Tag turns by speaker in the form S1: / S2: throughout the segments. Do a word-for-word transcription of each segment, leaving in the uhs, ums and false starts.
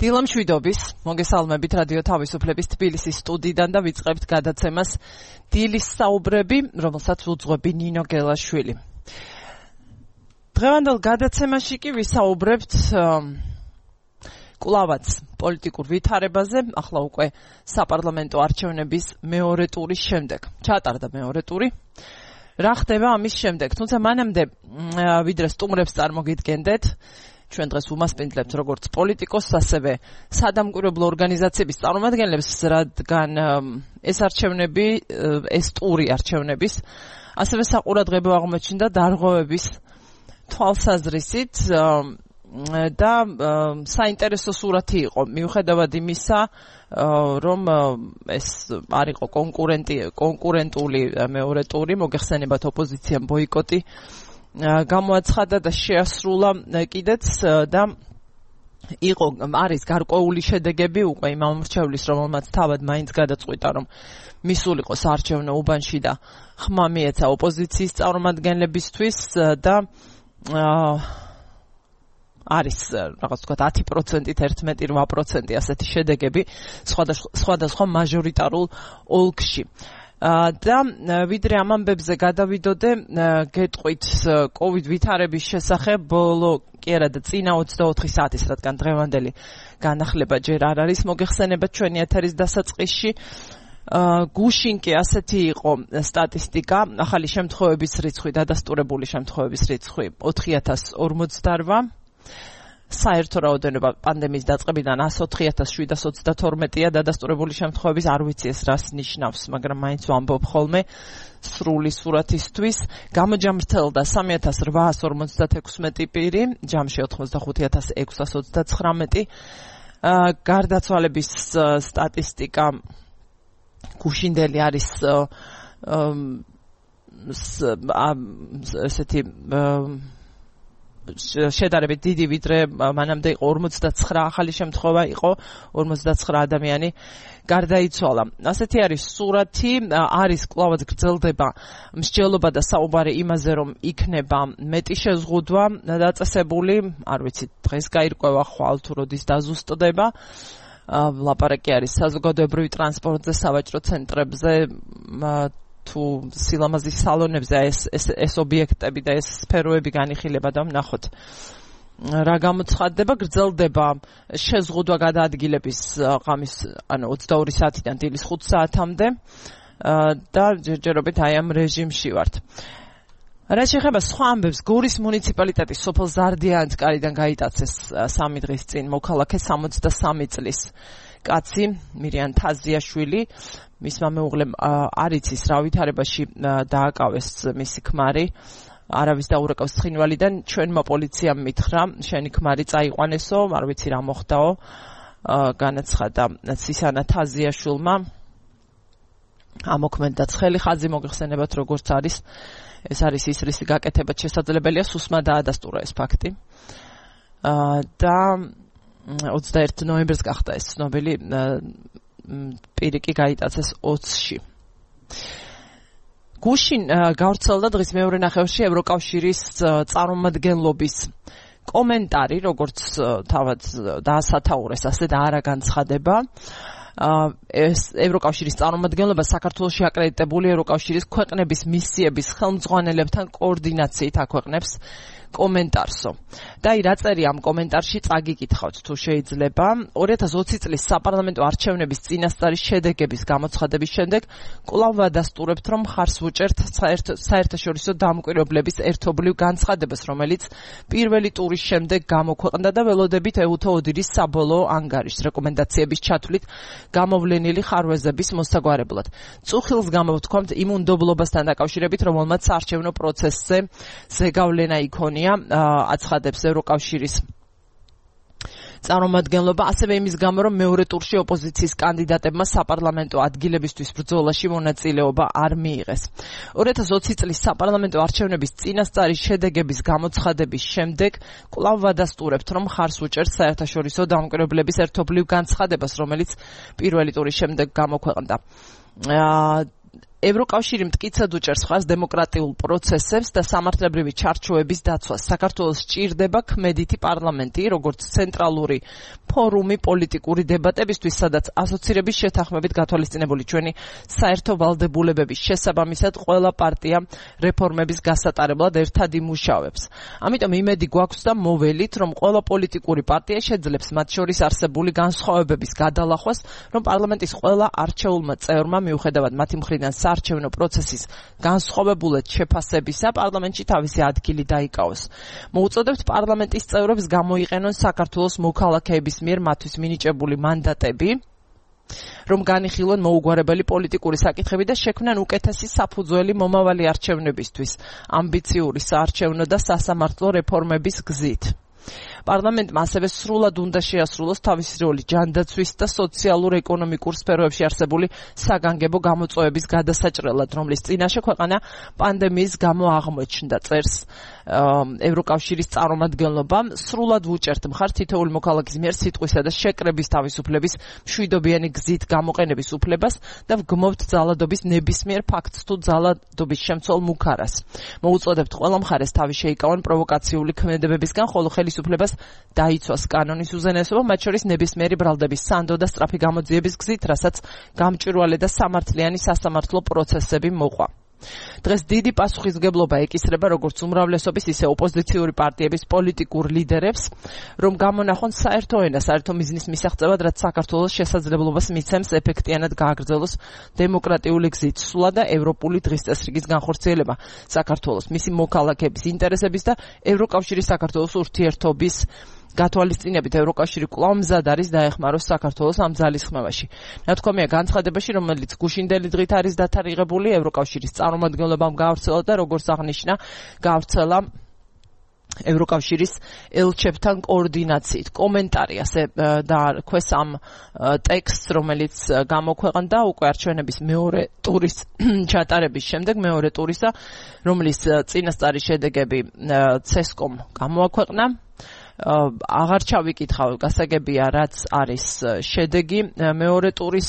S1: დილამშვიდობის, მოგესალმებით რადიო თავისუფლების თბილისის სტუდიიდან და ვიწყებთ გადაცემას დილის საუბრები, რომელსაც უძღვები ნინო გელაშვილი. დღევანდელ გადაცემაში კი ვისაუბრებთ კვლავაც პოლიტიკურ ვითარებაზე, ახლა უკვე საპარლამენტო არჩევნების მეორე ტურის შემდეგ. ჩატარდა მეორე ტური. რა ხდება ამის შემდეგ? თუმცა მანამდე ვიდრე სტუმრებს წარმოგიდგენდეთ, ჩვენ დღეს უმასპინძლებთ როგორც პოლიტიკოსს, ასევე სადამკვირვებლო ორგანიზაციების წარმომადგენლებს, რადგან ეს არჩევნები, ეს ტური არჩევნების, ასევე საყურადღებო აღმოჩნდა დარღვევების თვალსაზრისით და საინტერესო სურათი იყო, მიუხედავად იმისა, რომ ეს არ იყო კონკურენტი, კონკურენტული მეორე ტური, მოგეხსენებათ ოპოზიციამ ბოიკოტი გამოაცხადა და შეასრულა კიდეც და იყო არის გარკვეული შედეგები უკვე იმ ამორჩევლის, რომელმაც თავად მაინც გადაწყვიტა, რომ მისულიყო საარჩევნო უბანში და ხმა მიეცა ოპოზიციის წარმომადგენლებისთვის და არის რაღაც თქვა ათი პროცენტით ერთმეტი რვა პროცენტი ასეთი შედეგები სხვადასხვა მაჟორიტარულ ოლქში. და ვიდრე ამ ამბებზე გადავიდოდე, გეტყვით კოვიდ ვითარების შესახებ ბოლო კი არა და წინა ოცდაოთხი საათის, რადგან დღევანდელი განახლება ჯერ არ არის მოგეხსენება ჩვენი ეთერის დასაწყისში. გუშინ კი ასეთი იყო სტატისტიკა, ახალი შემთხვევების რიცხვი, დადასტურებული შემთხვევების რიცხვი ოთხი ათას ორმოცდარვა. საერთო რაოდენობა პანდემიის დაწყებიდან ათი ათას შვიდას ოცდათორმეტია, დადასტურებული შემთხვევების არ ვიცი ეს რას ნიშნავს, მაგრამ მაინც ვამბობ ხოლმე სრული სურათისთვის. გამოჯამრთელდა სამი ათას რვაას ორმოცდათექვსმეტი პირი, ჯამში ოცდახუთი ათას ექვსას ოცდაცხრამეტი. გარდაცვალების სტატისტიკა გუშინდელი არის ესეთი შედარებით დიდი, ვიდრე მანამდე იყო ორმოცდაცხრა ახალი შემთხვევა, იყო ორმოცდაცხრა ადამიანი გარდაიცვალა. ასეთი არის სურათი, არის კვლავაც გრძელდება მსჯელობა და საუბარი იმაზე, რომ იქნება მეტი შეზღუდვა დაწესებული, არ ვიცი დღეს გაირკვევა, ხვალ თუ როდის დაზუსტდება. ლაპარაკი არის საზოგადოებრივი ტრანსპორტზე, სავაჭრო ცენტრებზე, თუ სილამაზის სალონებზე ეს ეს ეს ობიექტები და ეს სფეროები განიხილება და ვნახოთ რა გამოცხადდება. გრძელდება შეზღუდვა გადაადგილების ღამის ანუ ოცდაორი საათიდან დილის ხუთ საათამდე და ჯერჯერობით აი ამ რეჟიმში ვართ. რაც შეეხება სხვა ამბებს, გორის მუნიციპალიტეტის სოფელ ზარდიანთკარიდან გაიტაცეს სამი დღის წინ მოქალაქე სამოცდასამი წლის კაცი მირიან თაზიაშვილი, მისმა მეუღლემ არ იცის რა ვითარებაში დააკავეს მისი ქმარი, არავის დაურეკავს ცხინვალიდან, ჩვენმა პოლიციამ მითხრა, შენი ქმარი წაიყვანესო, არ ვიცი რა მოხდაო, განაცხადა სისანა თაზიაშვილმა. ამოქმედდა ცხელი ხაზი, მოგეხსენებათ როგორც არის, ეს არის ისრისი გაკეთებაც შესაძლებელია, სუსმა დაადასტურა ეს ფაქტი. და ოცდაერთი ნოემბერს გახდა ეს ცნობილი, პირი კი გაიტაცეს ოცში. გუშინ გავრცელდა დღის მეორე ნახევარში ევროკავშირის წარმომადგენლობის კომენტარი, როგორც თავად დაასათაურეს, ასე და არა განცხადება. ეს ევროკავშირის წარმომადგენლობა საქართველოში აკრედიტებული ევროკავშირის ქვეყნების მისიების ხელმძღვანელებთან კოორდინაციით აქვეყნებს კომენტარსო. და აი რა წერია ამ კომენტარში, წაგიკითხავთ თუ შეიძლება. ორი ათას ოცი წლის საპარლამენტო არჩევნების წინასწარი შედეგების გამოცხადების შემდეგ კვლავ ვადასტურებთ, რომ მხარს ვუჭერთ საერთაშორისო დამკვირვებლების ერთობლივ განცხადებას, რომელიც პირველი ტურის შემდეგ გამოქვეყნდა და ველოდებით ეუთო ოდირის საბოლოო ანგარიშს რეკომენდაციების ჩათვლით გამოვლენილი ხარვეზების მოსაგვარებლად. წუხილს გამოვთქვამთ იმ უნდობლობასთან დაკავშირებით, რომელმაც საარჩევნო პროცესზე ზეგავლენა იქონია, აცხადებს ევროკავშირის წარმომადგენლობა, ასევე იმის გამო, რომ მეორე ტურში ოპოზიციის კანდიდატებმა საპარლამენტო ადგილებისთვის ბრძოლაში მონაწილეობა არ მიიღეს. ორი ათას ოცი წლის საპარლამენტო არჩევნების წინასწარი შედეგების გამოცხადების შემდეგ კვლავ ვადასტურებთ, რომ მხარს უჭერთ საერთაშორისო დამკვირვებლების ერთობლივ განცხადებას, რომელიც პირველი ტურის შემდეგ გამოქვეყნდა. ევროკავშირი მტკიცედ უჭერს ხაზს დემოკრატიულ პროცესებს და სამართლებრივი ჩარჩოების დაცვას. საქართველოს სჭირდება ქმედითი პარლამენტი, როგორც ცენტრალური ფორუმი პოლიტიკური დებატებისთვის, სადაც ასოცირების შეთანხმებით გათვალისწინებული ჩვენი საერთო ვალდებულებების შესაბამისად ყველა პარტია რეფორმების გასატარებლად ერთად იმუშავებს. ამიტომ იმედი გვაქვს და მოველით, რომ ყველა პოლიტიკური პარტია შეძლებს მათ შორის არსებული განსხვავებების გადალახვას, რომ პარლამენტის ყველა არჩეულმა წევრმა მიუხედავად მათი მხრიდან საარჩევნო პროცესის განსხვავებულად შეფასებისა, პარლამენტში თავისი ადგილი დაიკავოს. მოუწოდებთ პარლამენტის წევრებს გამოიყენონ საქართველოს მოქალაქეების მიერ მათთვის მინიჭებული მანდატები, რომ განიხილონ მოუგვარებელი პოლიტიკური საკითხები და შექმნან უკეთესი საფუძველი მომავალი არჩევნებისთვის, ამბიციური საარჩევნო და სასამართლო რეფორმების გზით. პარლამენტმა ასევე სრულად უნდა შეასრულოს თავისი როლი ჯანდაცვის და სოციალურ-ეკონომიკურ სფეროებში არსებული საგანგებო გამოწვევების გადასაჭრელად, რომლის წინაშე ქვეყანა პანდემიის გამო აღმოჩნდა, წერს ევროკავშირის წარმომადგენლობა. სრულად ვუჭერთ მხარს თითოეული მოქალაქის მიერ სიტყვისა და შეკრების თავისუფლების მშვიდობიანი გზით გამოყენების უფლებას და ვგმობთ ძალადობის ნებისმიერ ფაქტს თუ ძალადობის შემცველ მუქარას. მოუწოდებთ ყველა მხარეს თავი შეიკავონ პროვოკაციული ქმედებებისგან, ხოლო ხელისუფლებას დაიცვას კანონის უზენაესობა, მათ შორის ნებისმიერი ბრალდების სანდო და სწრაფი გამოძიების გზით, რასაც გამჭვირვალე და სამართლიანი სასამართლო პროცესები მოყვა. დღეს დიდი პასუხისმგებლობა ეკისრება როგორც უმრავლესობის, ისე ოპოზიციური პარტიების პოლიტიკურ ლიდერებს, რომ გამონახონ საერთო ენა საერთო მიზნის მისაღწევად, რაც საქართველოს შესაძლებლობას მიცემს ეფექტიანად გააგრძელოს დემოკრატიული გზით სვლა და ევროპული დღის წესრიგის განხორციელება საქართველოს, მისი მოქალაქეების ინტერესების და ევროკავშირის საქართველოს ურთიერთობის გათვალისწინებით. ევროკავშირი კვლავ მზად არის დაეხმაროს საქართველოს ამ ძალისხმევაში. ნათქვამია განცხადებაში, რომელიც გუშინდელი დღით არის დათარიღებული, ევროკავშირის წარმომადგენლობამ გავრცელა და როგორც აღნიშნა, გავრცელა ევროკავშირის ელჩებთან კოორდინაციით. კომენტარი ასე დაარქვეს ამ ტექსტს, რომელიც გამოქვეყნდა უკვე არჩევნების მეორე ტურის ჩატარების შემდეგ, მეორე ტურისა, რომლის წინასწარი შედეგები ცესკომ გამოაქვეყნა. აღარ ჩავიკითხავ, გასაგებია რაც არის შედეგი მეორე ტურის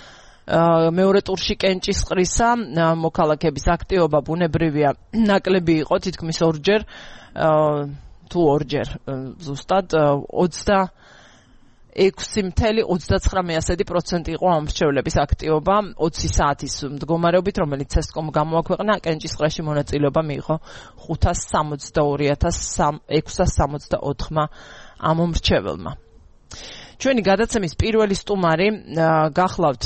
S1: მეორე ტურში კენჭისყრისა, მოქალაქეების აქტივობა ბუნებრივია ნაკლები იყო, თითქმის ორჯერ თუ ორჯერ ზუსტად ოცდაექვსი целых ოცდაცხრამეტი პროცენტი იყო ამ მრჩევლების აქტივობა ოცი საათის მდგომარეობით, რომელიც ცესკომ გამოაქვეყნა. კენჭისყრაში მონაწილეობა მიიღო ხუთას სამოცდაორი ათას ექვსას სამოცდაოთხმა ამ მრჩეველმა. ჩვენი გადაცემის პირველი სტუმარი გახლავთ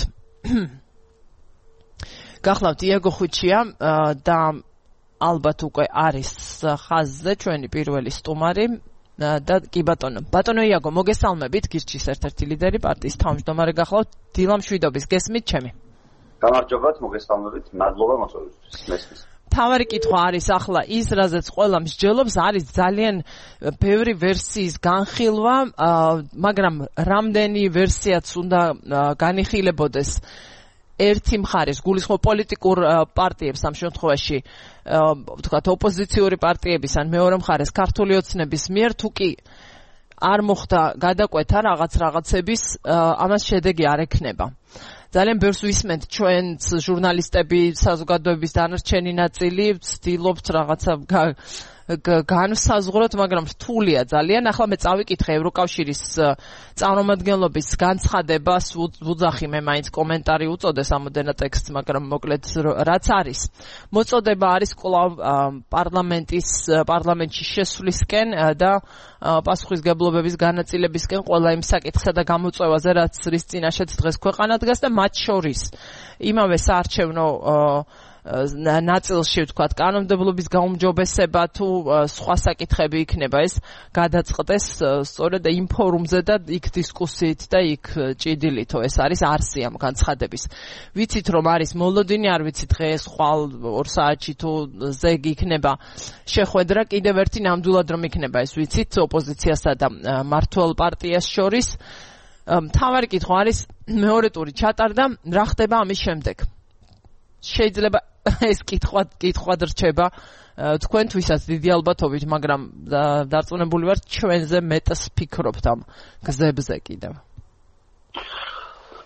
S1: გახლავთ იაგო ხუჩია და ალბათ უკვე არის ხაზზე ჩვენი პირველი სტუმარი და კი ბატონო. ბატონო იაგო, მოგესალმებით, გირჩის ერთ-ერთი ლიდერი, პარტიის თავმჯდომარე გახლავთ. დილა მშვიდობის, გესმით ჩემი?
S2: გამარჯობათ, მოგესალმებით, მადლობა მოწვევისთვის. მესმის.
S1: თავარი კითხვა არის ახლა ის, რაზეც ყველა მსჯელობს, არის ძალიან ბევრი ვერსიის განხილვა, მაგრამ რამდენი ვერსიაც უნდა განიხილებოდეს ერთი მხარის გულისხმობ პოლიტიკურ პარტიებს ამ შემთხვევაში, ვთქვათ, ოპოზიციური პარტიების ან მეორე მხარეს ქართული ოცნების მიერ, თუ კი არ მოხდა გადაკვეთა რაღაც რაღაცების, ამას შედეგი არ ექნება. ძალიან ბევრს ვისმენთ ჩვენც ჟურნალისტები, საზოგადოების დანარჩენი ნაწილი, ვცდილობთ რაღაცა განსაზღვროთ, მაგრამ რთულია ძალიან. ახლა მე წავიკითხე ევროკავშირის წარმომადგენლობის განცხადებას, ვუძახი მე მაინც კომენტარი უწოდეს ამოდენა ტექსტს, მაგრამ მოკლედ რაც არის. მოწოდება არის კვლავ პარლამენტის პარლამენტში შესვლისკენ და პასუხისმგებლობების განაწილებისკენ ყველა იმ საკითხსა და გამოწვევაზე, რაც რის წინაშეც დღეს ქვეყანა დგას და მათ შორის იმავე საარჩევნო ნაწილში, ვთქვათ, კანონმდებლობის გაუმჯობესება თუ სხვა საკითხები იქნება, ეს გადაწყდეს სწორედ იმ ფორუმზე და იქ დისკუსიით და იქ ჭიდილითო ეს არის არსი ამ განცხადების. ვიცით რომ არის მოლოდინი, არ ვიცით დღეს ხვალ ორ საათში თუ ზეგი იქნება შეხვედრა, კიდევ ერთი ნამდვილად რომ იქნება ეს ვიცით ოპოზიციასა და მართლ პარტიას შორის. მთავარი კითხვა არის მეორე ტური ჩატარდა, რა ხდება ამის შემდეგ? შეიძლება ეს კითხვა კითხვა რჩება თქვენთვისაც დიდი ალბათობით, მაგრამ დარწმუნებული ვარ ჩვენზე მეტს ფიქრობთ ამ გზებზე კიდევ.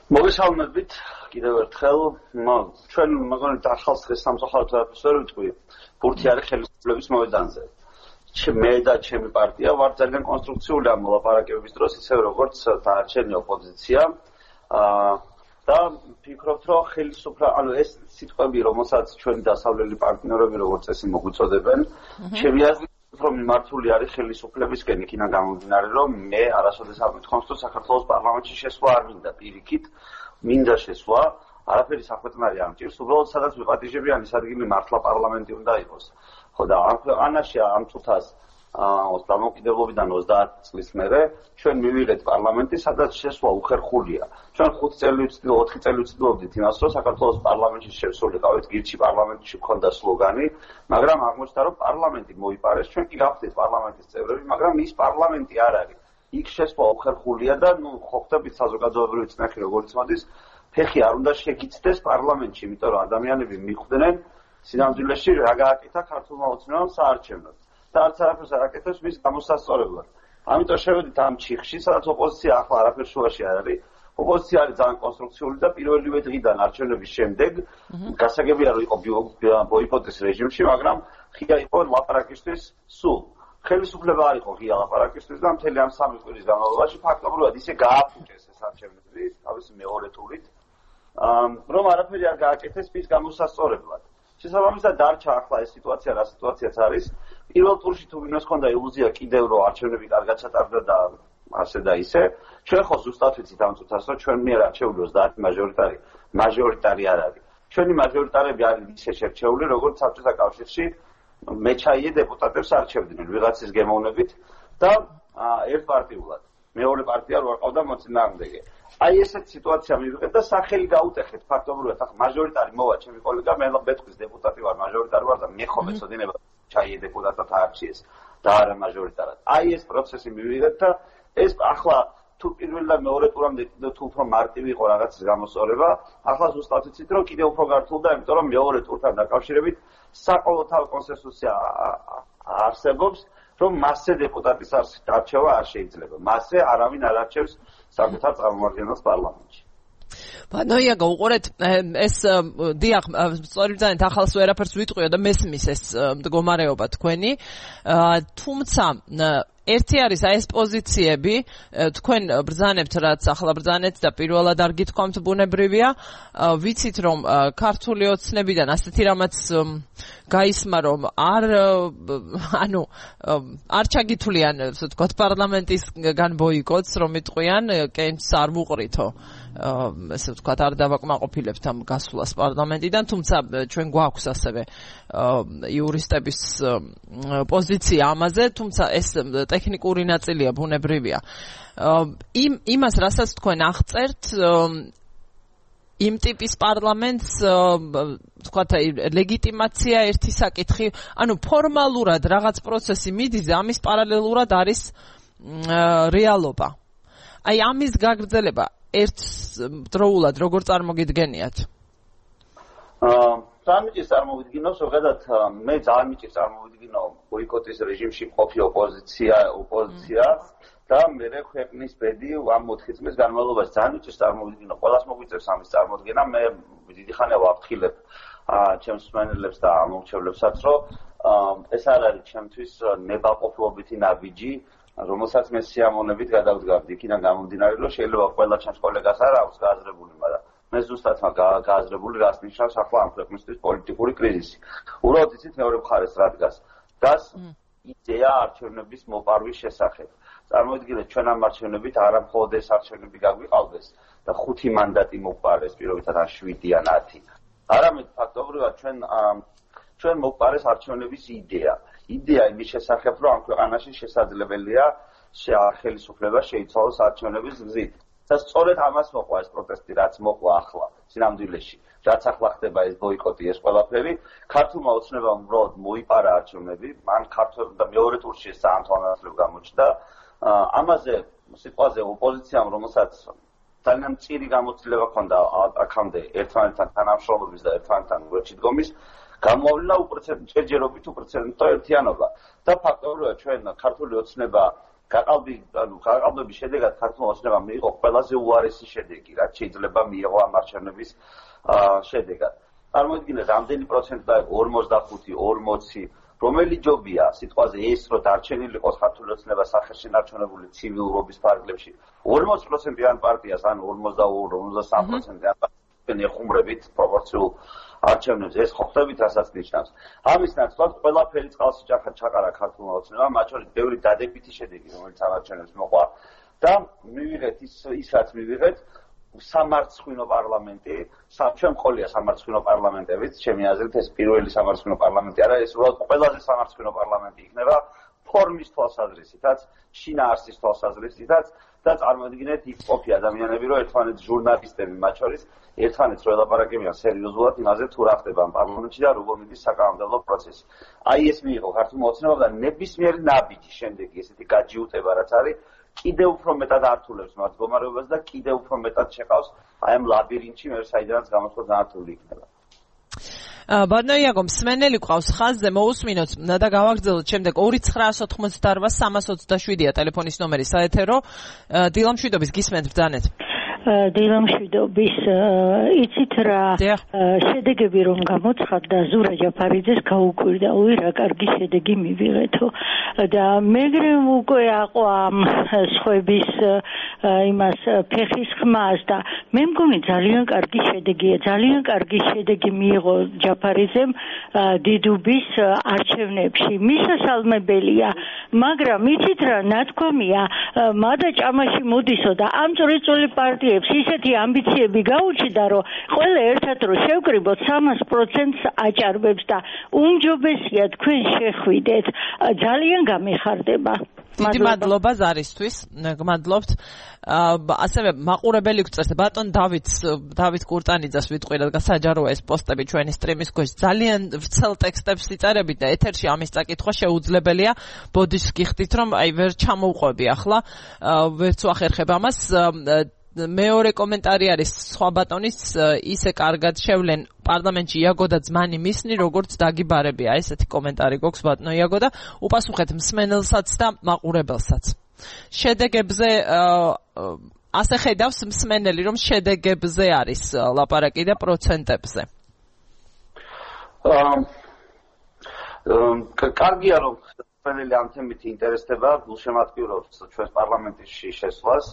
S2: მოგესალმებით კიდევ ერთხელ. ჩვენ მოგონით ახალ დღეს სამწუხაროდ ვერ ვიტყვი. ბურთი არის ხელისუფლების მოედანზე. მე და ჩემი პარტია ვარ ძალიან კონსტრუქციული ამ მოლაპარაკებების დროს, ისევ როგორც დანარჩენი ოპოზიცია. და ვფიქრობთ, რომ ხელისუფლება, ანუ ეს სიტყვები, რომელსაც ჩვენი დასავლელი პარტნიორები როგორც წესი მოგვიწოდებენ, ჩემი აზრით რომ მიმართული არის ხელისუფლებისკენ, იქიდან გამომდინარე, რომ მე არასოდეს არ მithქვამს, რომ საქართველოს პარლამენტში შესვლა არ მინდა პირიქით, მინდა შესვლა, არაფერი საქვეყნარი არ მჭირს, უბრალოდ სადაც ვიპატიჟებიან ის ადგილი მართლა პარლამენტი უნდა იყოს. ხო და ამ ქვეყანაში ამ წუთას დამოუკიდებლობიდან ოცდაათ წლის მერე ჩვენ მივიღეთ პარლამენტი, სადაც შესვლა უხერხულია. ჩვენ ხუთი წელი ვცდილობთ, ოთხი წელი ვცდილობდით იმას, რომ საქართველოს პარლამენტში შევსულიყავით, გირჩი პარლამენტში ქონდა სლოგანი, მაგრამ აღმოჩნდა, რომ პარლამენტი მოიპარეს, ჩვენ კი გავხდით პარლამენტის წევრები, მაგრამ ის პარლამენტი არ არის. იქ შესვლა უხერხულია და ნუ ხო ხდებით საზოგადოებრივი წნეხი როგორც მოდის, ფეხი არ უნდა შეგიცდეს პარლამენტში, იმიტომ რომ ადამიანები მიხვდნენ სინამდვილეში რა გააკეთა ქართულმა ოცნებამ საარჩევნოდ. და არც არაფერს არ აკეთებს მის გამოსასწორებლად. ამიტომ შევედით ამ ჩიხში, სადაც ოპოზიცია ახლა არაფერ შუაში არ არის. ოპოზიცია არის ძალიან კონსტრუქციული და პირველივე დღიდან არჩევნების შემდეგ გასაგებია რომ იყო ბოიკოტის რეჟიმში, მაგრამ ღია იყო ლაპარაკისთვის სულ. ხელისუფლება არ იყო ღია ლაპარაკისთვის და მთელი ამ სამი კვირის განმავლობაში ფაქტობრივად ისე გააფუჭეს ეს არჩევნები თავისი მეორე ტურით, რომ არაფერი არ გააკეთეს მის გამოსასწორებლად. შესაბამისად დარჩა ახლა ეს სიტუაცია, რა სიტუაციაც არის. პირველ ტურში თუ ვინმეს ჰქონდა ილუზია კიდევ რომ არჩევნები კარგად ჩატარდა და ასე და ისე, ჩვენ ხო ზუსტად ვიცით ამ წუთას, რომ ჩვენ მიერ არჩეული ოცდაათი მაჟორიტარი, მაჟორიტარი არ არის. ჩვენი მაჟორიტარები არის ისე შერჩეული, როგორც საბჭოთა კავშირში მეჩაიე დეპუტატებს არჩევდნენ ვიღაცის გემოვნებით და ერთპარტიულად. მეორე პარტია რო არ ყავდა მოწინააღმდეგე. აი ესეთ სიტუაცია მივიღეთ და სახელი გაუტეხეთ ფაქტობრივად. ახლა მაჟორიტარი მოვა ჩემი კოლეგა, მე ბეთქვის დეპუტატი ვარ, მაჟორიტარი ვარ და მე ხო მეწოდინება ჩაიე დეპუტატად არჩიეს და არა მაჟორიტარად. აი ეს პროცესი მივიღეთ და ეს ახლა თუ პირველ და მეორე ტურამდე კიდევ თუ უფრო მარტივი იყო რაღაცის გამოსწორება, ახლა ზუსტად ვიცით რომ კიდევ უფრო გართულდა, იმიტომ რომ მეორე ტურთან დაკავშირებით საყოველთაო კონსენსუსი არსებობს, რომ მასზე დეპუტატის არჩევა არ შეიძლება. მასზე არავინ არ არჩევს საკუთარ წარმომადგენელს პარლამენტში.
S1: ბანოია გაუყურეთ ეს დიახ სწორედ ძალიან ახალს ვერაფერს ვიტყვიო და მესმის ეს მდგომარეობა თქვენი, თუმცა ერთი არის აი ეს პოზიციები, თქვენ ბრძანებთ რაც ახლა ბრძანეთ და პირველად არ გითქვამთ ბუნებრივია, ვიცით რომ ქართული ოცნებიდან ასეთი რამაც გაისმა რომ არ ანუ არ ჩაგითვლიან ასე ვთქვათ პარლამენტისგან ბოიკოტს რომ იტყვიან, კენჭს არ ვუყრითო ასე ვთქვათ არ დავაკმაყოფილებთ ამ გასვლას პარლამენტიდან, თუმცა ჩვენ გვაქვს ასევე იურისტების პოზიცია ამაზე, თუმცა ეს ტექნიკური ნაწილია ბუნებრივია. იმ იმას რასაც თქვენ აღწერთ იმ ტიპის პარლამენტს ვთქვათ ლეგიტიმაცია ერთი საკითხი, ანუ ფორმალურად რაღაც პროცესი მიდის, ამის პარალელურად არის რეალობა. აი ამის გაგრძელება ერთ დროულად როგორ წარმოგიდგენიათ?
S2: აა სამიჭის წარმოვიდგინო, ზოგადად მე ძალიან მიჭირს წარმოვიდგინო ბოიკოტის რეჟიმში მყოფი ოპოზიცია, ოპოზიცია და მე ქვეყნის ბედი ამ ოთხი წლის განმავლობაში ძალიან მიჭირს წარმოვიდგინო. ყველას მოგვიწევს ამის წარმოდგენა, მე დიდი ხანია ვაფრთხილებ ჩემს მსმენელებს და ამორჩევლებსაც, რომ ეს არ არის ჩემთვის ნებაყოფლობითი ნაბიჯი, რომელსაც მე სიამოვნებით გადავდგავდი. იქიდან გამომდინარე, რომ შეიძლება ყველა ჩემს კოლეგას არ აქვს გააზრებული, მაგრამ მე ზუსტად გააზრებული რას ნიშნავს ახლა ამ ქვეყნისთვის პოლიტიკური კრიზისი. უბრალოდ იცით მეორე მხარეს რა დგას? დგას იდეა არჩევნების მოპარვის შესახებ. წარმოიდგინეთ ჩვენ ამ არჩევნებით არა მხოლოდ ეს არჩევნები გაგვიყავდეს და ხუთი მანდატი მოპარეს, პირობითად ან შვიდი ან ათი. არამედ ფაქტობრივად ჩვენ ჩვენ მოპარეს არჩევნების იდეა. იდეა იმის შესახებ, რომ ამ ქვეყანაში შესაძლებელია ხელისუფლება შეიცვალოს არჩევნების გზით. და სწორედ ამას მოყვა ეს პროტესტი, რაც მოყვა ახლა სინამდვილეში, რაც ახლა ხდება ეს ბოიკოტი, ეს ყველაფერი, ქართულმა ოცნებამ უბრალოდ მოიპარა არჩევნები, მან ქართულ და მეორე ტურში ეს ძალიან თვალნათლივ გამოჩნდა. ამაზე სიტყვაზე ოპოზიციამ, რომელსაც ძალიან მწირი გამოცდილება ჰქონდა აქამდე ერთმანეთთან თანამშრომლობის და ერთმანეთთან ურთიერთში დგომის, გამოავლინა უპრეცედენტო ჯერჯერობით უპრეცედენტო ერთიანობა. და ფაქტობრივად ჩვენ ქართული ოცნება გაყალბი ანუ გაყალბების შედეგად ქართულმა ოცნებამ მიიღო ყველაზე უარესი შედეგი, რაც შეიძლება მიიღო ამ არჩევნების შედეგად. წარმოიდგინეთ, რამდენი პროცენტი დაიღო ორმოცდახუთი, ორმოცი, რომელი ჯობია სიტყვაზე ეს, რომ დარჩენილი იყოს ქართული ოცნება სახეში ნარჩუნებული ცივილურობის ფარგლებში. ორმოცი პროცენტი ან პარტიას, ან ორმოცდაორი, ორმოცდასამი პროცენტი ან პარტიას ეხუმრებით პროპორციულ არჩევნებს, ეს ხო ხვდებით, რასაც ნიშნავს. ამის ნაცვლად ყველაფერი წყალსიჩახად ჩაყარა ქართულმა ოცნებამ, მათ შორის ბევრი დადებითი შედეგი, რომელიც ამ არჩევნებს მოყვა და მივიღეთ ის ის რაც მივიღეთ სამარცხვინო პარლამენტი, ჩვენ ყოლია სამარცხვინო პარლამენტებიც, ჩემი აზრით ეს პირველი სამარცხვინო პარლამენტი არა, ეს უბრალოდ ყველაზე სამარცხვინო პარლამენტი იქნება ფორმის თვალსაზრისითაც, შინაარსის თვალსაზრისითაც და წარმოიდგინეთ იქ ყოფი ადამიანები, რომ ერთმანეთს ჟურნალისტები მათ შორის ერთმანეთს რო ელაპარაკებიან სერიოზულად იმაზე თუ რა ხდება ამ პარლამენტში და როგორ მიდის საკანონმდებლო პროცესი. აი ეს მიიღო ქართულმა ოცნებამ და ნებისმიერი ნაბიჯი შემდეგი ესეთი გაჯიუტება რაც არის კიდევ უფრო მეტად ართულებს მათ მდგომარეობას და კიდევ უფრო მეტად შეყავს აი ამ ლაბირინთში მე საიდანაც გამოსვლა განართული იქნება.
S1: ბატონო იაგო, მსმენელი გვყავს ხაზზე, მოусმინოთ და გავაგრძელოთ შემდეგ ორი ცხრაას ოთხმოცდაოთხ სამას ოცდაშვიდია ტელეფონის ნომერი საეთერო. დილამშვიდობის გისმენთ ბრძანეთ.
S3: დილამშვიდობის იცით რა შედეგები რომ გამოცხადდა ზურა ჯაფარიძეს გაუკვირდა უი რა კარგი შედეგი მივიღეთო და მეგრემ უკვე აყვა სხვების იმას ფეხის ხმას და მე მგონი ძალიან კარგი შედეგია ძალიან კარგი შედეგი მიიღო ჯაფარიძემ დიდუბის არჩევნებში მისასალმებელია მაგრამ იცით რა ნათქვამია მადა ჭამაში მოდისო და ამ წრეწული პარტია ისეთი ამბიციები გაუჩნდა, რომ ყველა ერთად რო შევკრიბოთ სამას პროცენტს აჭარბებს და უმჯობესია თქვენ შეხვიდეთ. ძალიან გამეხარდება.
S1: დიდი მადლობა ზარისთვის. გმადლობთ. ასევე მაყურებელი გვწერს ბატონ დავითს დავით კურტანიძეს ვიტყვირა და საჯაროა ეს პოსტები ჩვენი სტრიმის ქვეშ ძალიან ვრცელ ტექსტებს იწერებით და ეთერში ამის წაკითხვა შეუძლებელია. ბოდიშს გიხდით რომ აი ვერ ჩამოვყვები ახლა ვერც ვახერხებ ამას. მეორე კომენტარი არის სხვა ბატონის ისე კარგად შევლენ პარლამენტში იაგო და ძმანი მისნი როგორც დაგიბარებია ესეთი კომენტარი გვაქვს ბატონო იაგო და უპასუხეთ მსმენელსაც და მაყურებელსაც შედეგებზე ასე ხედავს მსმენელი რომ შედეგებზე არის ლაპარაკი და პროცენტებზე
S2: კარგია რომ მსმენელი ამ თემით ინტერესდება გულშემატკივრობს ჩვენს პარლამენტში შესვლას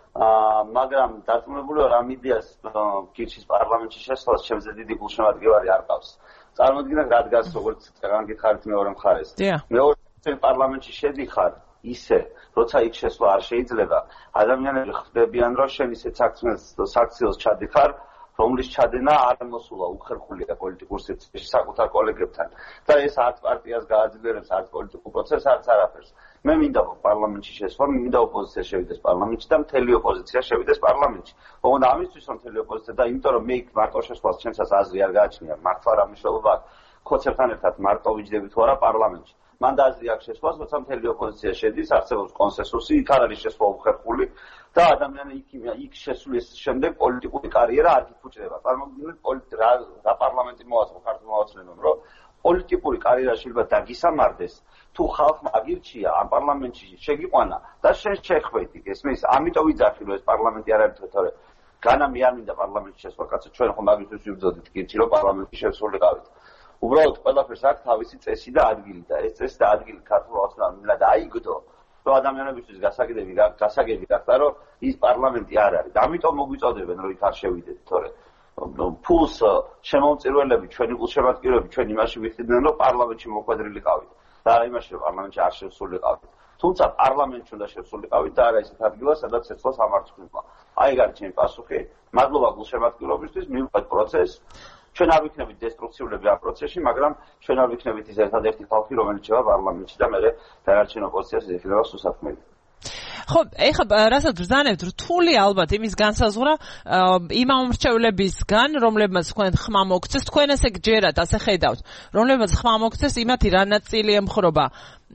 S2: მაგრამ დარწმუნებული ვარ ამ იდეას კირჩის პარლამენტში შესვლას ჩემზე დიდი გულშემატკივარი არ ყავს. წარმოიდგინეთ რა დგას როგორც წეგან გითხარით მეორე მხარეს. მეორე პარლამენტში შედიხარ ისე, როცა იქ შესვლა არ შეიძლება, ადამიანები ხდებიან რომ შენ ისე საქციელს ჩადიხარ, რომლის ჩადენა არ მოსულა უხერხულია პოლიტიკურ სივრცეში საკუთარ კოლეგებთან და ეს არც პარტიას გააძლიერებს, არც პოლიტიკურ პროცესს, არც არაფერს. მე მინდა პარლამენტში შესვლა, მინდა ოპოზიცია შევიდეს პარლამენტში და მთელი ოპოზიცია შევიდეს პარლამენტში. ოღონდ ამისთვის რომ მთელი ოპოზიცია და იმიტომ რომ მე იქ მარტო შესვლას ჩემსაც აზრი არ გააჩნია, მართლა რა მნიშვნელობა აქვს ქოცებთან ერთად მარტო ვიჯდები თუ არა პარლამენტში. მან და აზრი აქვს შესვლას, როცა მთელი ოპოზიცია შედის, არსებობს კონსენსუსი, იქ არ არის შესვლა უხერხული და ადამიანი იქ იქ შესვლის შემდეგ პოლიტიკური კარიერა არ გიფუჭდება. წარმოგიდგენთ რა რა პარლამენტი მოაწყო ქართულმა ოცნებამ, რომ პოლიტიკური კარიერა შეიძლება დაგისამარდეს თუ ხალხმა აგირჩია ამ პარლამენტში შეგიყვანა და შენ შეხვედი გესმის ამიტომ ვიძახი რომ ეს პარლამენტი არ არის თორე განა მე არ მინდა პარლამენტში შესვლა კაცო ჩვენ ხომ მაგისთვის ვიბრძოდით კირჩი რომ პარლამენტში შესულიყავით უბრალოდ ყველაფერს აქვს თავისი წესი და ადგილი და ეს წესი და ადგილი ქართულ ოცნებამ მინდა დაიგდო რომ ადამიანებისთვის გასაგები გასაგები გახდა რომ ის პარლამენტი არ არის ამიტომ მოგვიწოდებენ რომ იქ არ შევიდეთ თორე ფულს შემომწირველები ჩვენი გულშემატკივრები ჩვენ იმაში ვიხდიდნენ რომ პარლამენტში მოხვედრილიყავით და არა იმაში რომ პარლამენტში არ შევსულიყავით თუმცა პარლამენტში უნდა შევსულიყავით და არა ისეთ ადგილას სადაც შეცვლას ამარცხებდა აი ეგ არის ჩემი პასუხი მადლობა გულშემატკივრობისთვის მივყვეთ პროცესს ჩვენ არ ვიქნებით დესტრუქციულები ამ პროცესში მაგრამ ჩვენ არ ვიქნებით ის ერთადერთი ხალხი რომელიც შევა პარლამენტში და მე დანარჩენ ოპოზიციას ეხება სუსაფმელი
S1: ხო, ეხლა რასაც ბრძანებთ, რთული ალბათ იმის განსაზღვრა იმ ამორჩევლებისგან, რომლებმაც თქვენ ხმა მოგცეს, თქვენ ესე გჯერათ, ასე ხედავთ, რომლებმაც ხმა მოგცეს, იმათი რა ნაწილი ემხრობა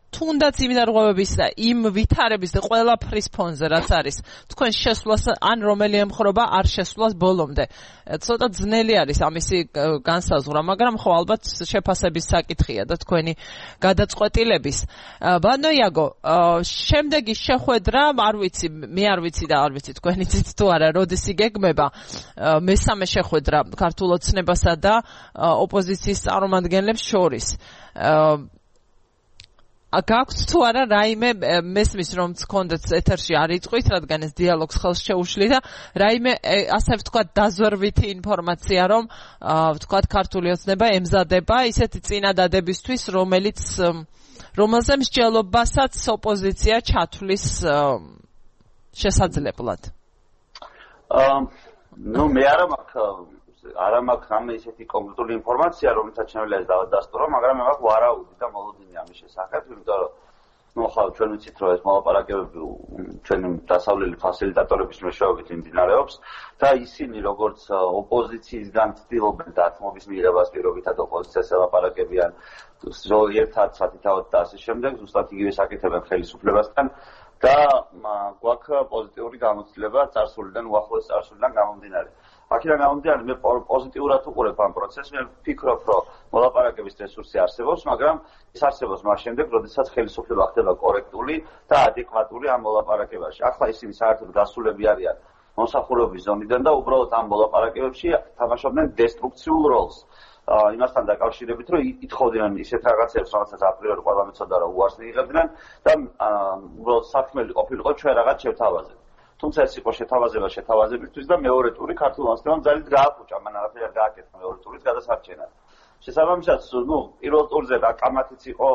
S1: თუნდაც იმ დარღვევების და იმ ვითარების და ყველაფრის ფონზე რაც არის თქვენ შესვლას ან რომელი ემხრობა არ შესვლას ბოლომდე ცოტა ძნელი არის ამისი განსაზღვრა მაგრამ ხო ალბათ შეფასების საკითხია და თქვენი გადაწყვეტილების ბანოიაგო შემდეგი შეხვედრა არ ვიცი მე არ ვიცი და არ ვიცი თქვენი ცით თუ არა როდის იგეგმება მესამე შეხვედრა ქართულ ოცნებასა და ოპოზიციის წარმომადგენლებს შორის გაქვთ თუ არა რაიმე მესმის რომ გქონდეთ ეთერში არ იწყვით რადგან ეს დიალოგს ხელს შეუშლი და რაიმე ასე ვთქვათ დაზვერვითი ინფორმაცია რომ ვთქვათ ქართული ოცნება ემზადება ისეთი წინადადებისთვის რომელიც რომელზე მსჯელობასაც ოპოზიცია ჩათვლის შესაძლებლად
S2: ნუ მე არ მაქვს არა მაქვს ამ ისეთი კონკრეტული ინფორმაცია რომელსაც შეიძლება დავადასტურო მაგრამ მე მაქვს ვარაუდი და მოლოდინი ამის შესახებ იმიტომ რომ ნუ ხალ ჩვენ ვიცით რომ ეს მოლაპარაკებები ჩვენი დასავლელი ფასილიტატორების მეშვეობით მიმდინარეობს და ისინი როგორც ოპოზიციისგან ცდილობენ დათმობის მიღებას პირობითად ოპოზიციას ელაპარაკებიან ერთად სათითაოდ და ასე შემდეგ ზუსტად იგივე საკეთებენ ხელისუფლებასთან და გვაქვს პოზიტიური გამოცდილება წარსულიდან უახლოეს წარსულიდან გამომდინარე აქედან გამომდინარე მე პოზიტიურად უყურებ ამ პროცესს მე ვფიქრობ რომ მოლაპარაკების რესურსი არსებობს მაგრამ ის არსებობს მას შემდეგ როდესაც ხელისუფლება ხდება კორექტული და ადეკვატური ამ მოლაპარაკებაში ახლა ისინი საერთოდ გასულები არიან მომსახურების ზონიდან და უბრალოდ ამ მოლაპარაკებებში თამაშობდნენ დესტრუქციულ როლს იმასთან დაკავშირებით რომ ითხოვდნენ ისეთ რაღაცებს რომელსაც აპრიორი ყველამ იცოდა რომ უარს მიიღებდნენ და უბრალოდ საქმელი ყოფილიყო ჩვენ რაღაც შევთავაზეთ თუმცა ეს იყო შეთავაზება შეთავაზებისთვის და მეორე ტური ქართულ ოცნებამ ძალით გააკუჭა მან არაფერი არ გააკეთა მეორე ტურის გადასარჩენა შესაბამისად ნუ პირველ ტურზე რა კამათიც იყო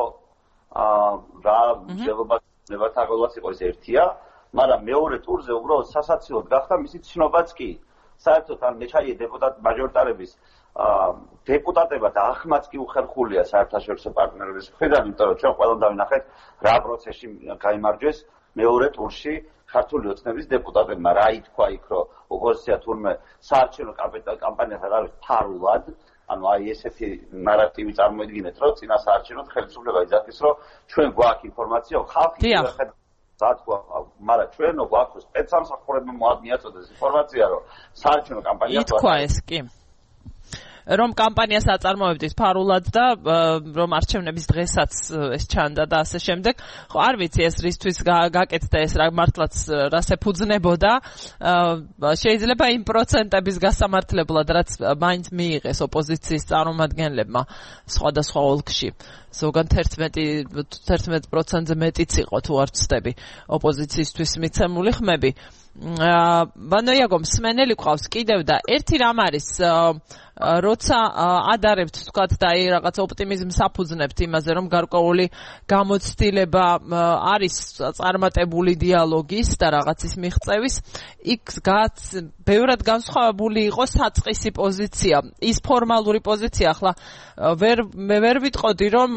S2: რა ნებათაღელვაც იყო ეს ერთია მაგრამ მეორე ტურზე უბრალოდ სასაცილოდ გახდა მისი ცნობაც კი საერთოდ ან მეჩაიე დეპუტატ მაჟორიტარების დეპუტატება და ახმაც კი უხერხულია საერთაშორისო პარტნიორების მხრიდან იმიტომ რომ ჩვენ ყველამ დავინახეთ რა პროცესში გაიმარჯვეს მეორე ტურში ქართული ოცნების დეპუტატებმა რა ითქვა იქ რომ ოპოზიცია თურმე საარჩევნო კამპანიას არ არის ფარულად ანუ აი ესეთი ნარატივი წარმოიდგინეთ რომ წინა საარჩევნოდ ხელისუფლება იძახის რომ ჩვენ გვაქვს ინფორმაცია ხალხი დათქვა მაგრამ ჩვენო გვაქვს სპეცსამსახურებმა მიაწოდეს ინფორმაცია რომ საარჩევნო კამპანია
S1: ითქვა ეს კი რომ კამპანიას აწარმოებდით ფარულად და რომ არჩევნების დღესაც ეს ჩანდა და ასე შემდეგ. ხო არ ვიცი ეს რისთვის გაკეთდა ეს რა მართლაც რას ეფუძნებოდა. შეიძლება იმ პროცენტების გასამართლებლად რაც მაინც მიიღეს ოპოზიციის წარმომადგენლებმა სხვადასხვა ოლქში. ზოგან თერთმეტ პროცენტზე მეტიც იყო თუ არ ვცდები ოპოზიციისთვის მიცემული ხმები. ბანოიაგო მსმენელი ყავს კიდევ და ერთი რამ არის როცა ადარებთ თქვათ და აი რაღაც ოპტიმიზმს აფუძნებთ იმაზე რომ გარკვეული გამოცდილება არის წარმატებული დიალოგის და რაღაცის მიღწევის იქ ბევრად განსხვავებული იყო საწყისი პოზიცია ის ფორმალური პოზიცია ახლა ვერ მე ვერ ვიტყოდი რომ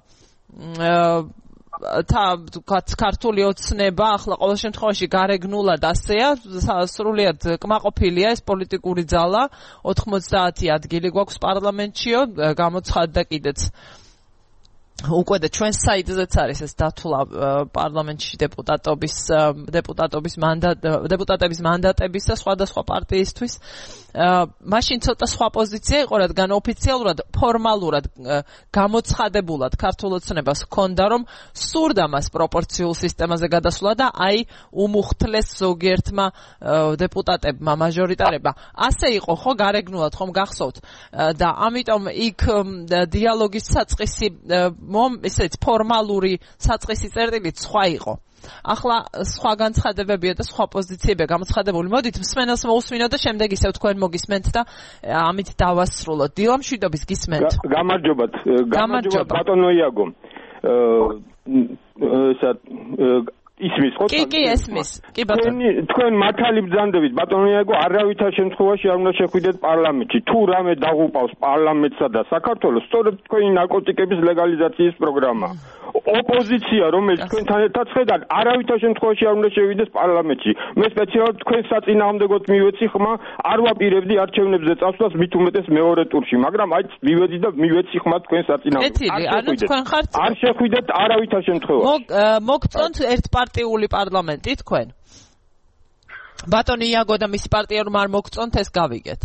S1: თა ქართული ოცნება ახლა ყოველ შემთხვევაში გარეგნულად ასეა სრულიად კმაყოფილია ეს პოლიტიკური ძალა ოთხმოცდაათი ადგილი გვაქვს პარლამენტშიო გამოცხადდა კიდეც უკვე და ჩვენ საიტზეც არის ეს დათვლა პარლამენტში დეპუტატობის დეპუტატობის მანდატ დეპუტატების მანდატების და სხვადასხვა პარტიისთვის მაშინ ცოტა სხვა პოზიცია იყო რადგან ოფიციალურად ფორმალურად გამოცხადებულად ქართულ ოცნებას ჰქონდა რომ სურდა მას პროპორციულ სისტემაზე გადასვლა და აი უმუხთლეს ზოგიერთმა დეპუტატებმა მაჟორიტარებმა ასე იყო ხო გარეგნულად ხომ გახსოვთ და ამიტომ იქ დიალოგის საწყისი მომ ესეც ფორმალური საწყისი წერტილით სხვა იყო. ახლა სხვა განცხადებებია და სხვა პოზიციებია გამოცხადებული. მოდით მსმენელს მოусმინოთ და შემდეგ ისევ თქვენ მოგისმენთ და ამით დავასრულოთ. დილა მშვიდობის გისმენთ.
S4: გამარჯობათ. გამარჯობათ ბატონო იაგო. ესა ისმის ხო?
S1: კი, კი, ესმის. კი ბატონო.
S4: თქვენ მართალი ბრძანდებით, ბატონო იაგო, არავითარ შემთხვევაში არ უნდა შეხვიდეთ პარლამენტში. თუ რამე დაღუპავს პარლამენტსა და საქართველოს, სწორედ თქვენი ნარკოტიკების ლეგალიზაციის პროგრამა. ოპოზიცია, რომელიც თქვენთან ერთად ხედავთ, არავითარ შემთხვევაში არ უნდა შევიდეს პარლამენტში. მე სპეციალურად თქვენ საწინააღმდეგოდ მივეცი ხმა, არ ვაპირებდი არჩევნებზე წასვლას მით უმეტეს მეორე ტურში, მაგრამ აი მივედი და მივეცი ხმა თქვენ საწინააღმდეგოდ. არ შეხვიდეთ არავითარ შემთხვევაში.
S1: მოგწონთ ერთპარტიული პარლამენტი თქვენ? ბატონი იაგო და მისი პარტია რომ არ მოგწონთ, ეს გავიგეთ.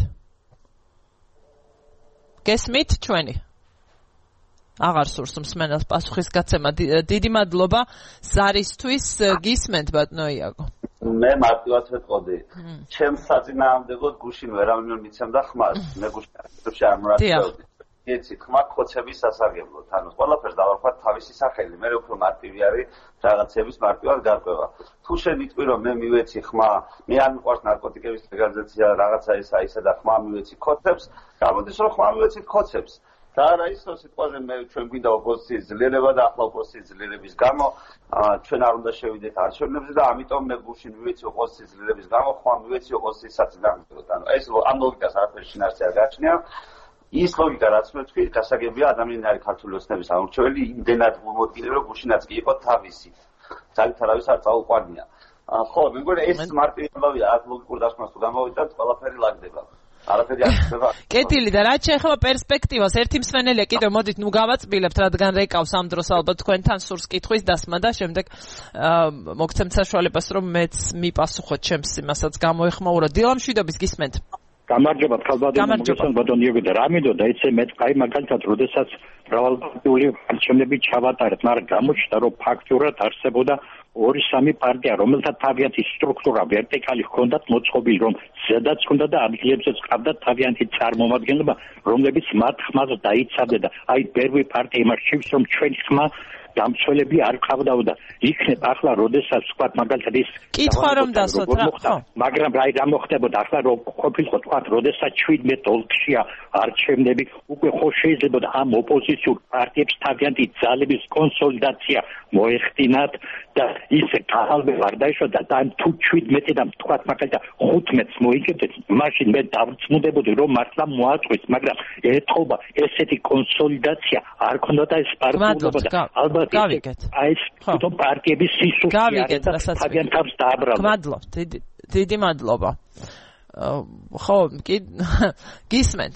S1: გესმით ჩვენი? აღარ სურს მსმენელს პასუხისგაცემა. დიდი მადლობა ზარისთვის. გისმენთ ბატონო იაგო?
S2: მე მარტივად ვეთყოდი. ჩემს საწინააღმდეგოდ გუშინ ვერავინ მიცემდა ხმას. მე გუშინ არ მრავლდებოდი. ეცი ხმა ხოცების სასარგებლოდ. ანუ ყველაფერს დავარქვათ თავისი სახელი. მე უფრო მარტივი არის რაღაცების მარტივად გარკვევა. თუ შენ იტყვი რომ მე მივეცი ხმა, მე არ მიყვარს ნარკოტიკების ლეგალიზაცია, რაღაცა ისა ისა და ხმა მივეცი ხოცებს, გამოდის რომ ხმა მივეცი ხოცებს. და არა ის რომ სიტყვაზე მე ჩვენ გვინდა ოპოზიციის ძლიერება და ახლა ოპოზიციის ძლიერების გამო ჩვენ არ უნდა შევიდეთ არჩევნებზე და ამიტომ მე გუშინ მივეცი ოპოზიციის ძლიერების გამო ხმა მივეცი ოპოზიციის საწინააღმდეგოდ. ანუ ეს ამ ლოგიკას არაფერი შინაარსი არ გააჩნია. ის ლოგიკა რაც მე თქვი, გასაგებია ადამიანი არის ქართული ოცნების ამორჩეველი, იმდენად მოмотивირებული რომ გუშინაც კი იყო თავისი. ძალით არავის არ წაუყვანია. ხო, მე მგონი ეს მარტივია, აქ ლოგიკურ დასკვნას თუ გამოვიდეთ, ყველაფერი ლაგდება. არაფერი არ ხდება.
S1: კეთილი და რაც შეეხება პერსპექტივას, ერთი მსმენელია კიდევ მოდით ნუ გავაწბილებთ, რადგან რეკავს ამ დროს ალბათ თქვენთან სურს კითხვის დასმა და შემდეგ მოგცემთ საშუალებას რომ მეც მიპასუხოთ ჩემს იმასაც გამოეხმაურა. დილამშვიდობის გისმენთ.
S5: გამარჯობა, ხალბადო მოგესალმებით ბატონო იაგო და რამიდო და იცი მე წაი მაგალითად როდესაც მრავალპარტიული არჩევნები ჩავატარეთ, მაგრამ გამოჩნდა რომ ფაქტურად არსებობდა ორი სამი პარტია, რომელთა თავიანთი სტრუქტურა ვერტიკალი ჰქონდათ მოწყობილი, რომ ზედაც ჰქონდა და ადგილებზეც ყავდათ თავიანთი წარმომადგენლობა, რომლებიც მათ ხმას დაიცავდა და აი პირველი პარტია იმას შვებს რომ ჩვენი ხმა დამცველები არ ყავდაოდა. იქნებ ახლა როდესაც თქვა მაგალითად ის
S1: კითხვა რომ დასვათ რა ხო
S5: მაგრამ რა რა მოხდებოდა ახლა რომ ყოფილიყო თქვა როდესაც შვიდმეტ ოლქშია არჩევნები უკვე ხო შეიძლება ამ ოპოზიციურ პარტიებს თავიანთი ძალების კონსოლიდაცია მოეხდინათ და ის გაალბე ვარდაიშვა და თუ შვიდმეტი და თქვა მაგალითად ხუთმეტს მოიგებდეთ მაშინ მე დავწმუნდებოდი რომ მართლა მოაწყვეს მაგრამ ეთქობა ესეთი კონსოლიდაცია არ ქონდოდა ეს პარტია ალბათ
S1: გავიგეთ.
S5: აი ეს თვითონ პარტიების სისუსტე არის თავიანთ თავს დააბრალებს.
S1: მადლობთ. დიდი მადლობა. ხო, კი გისმენთ.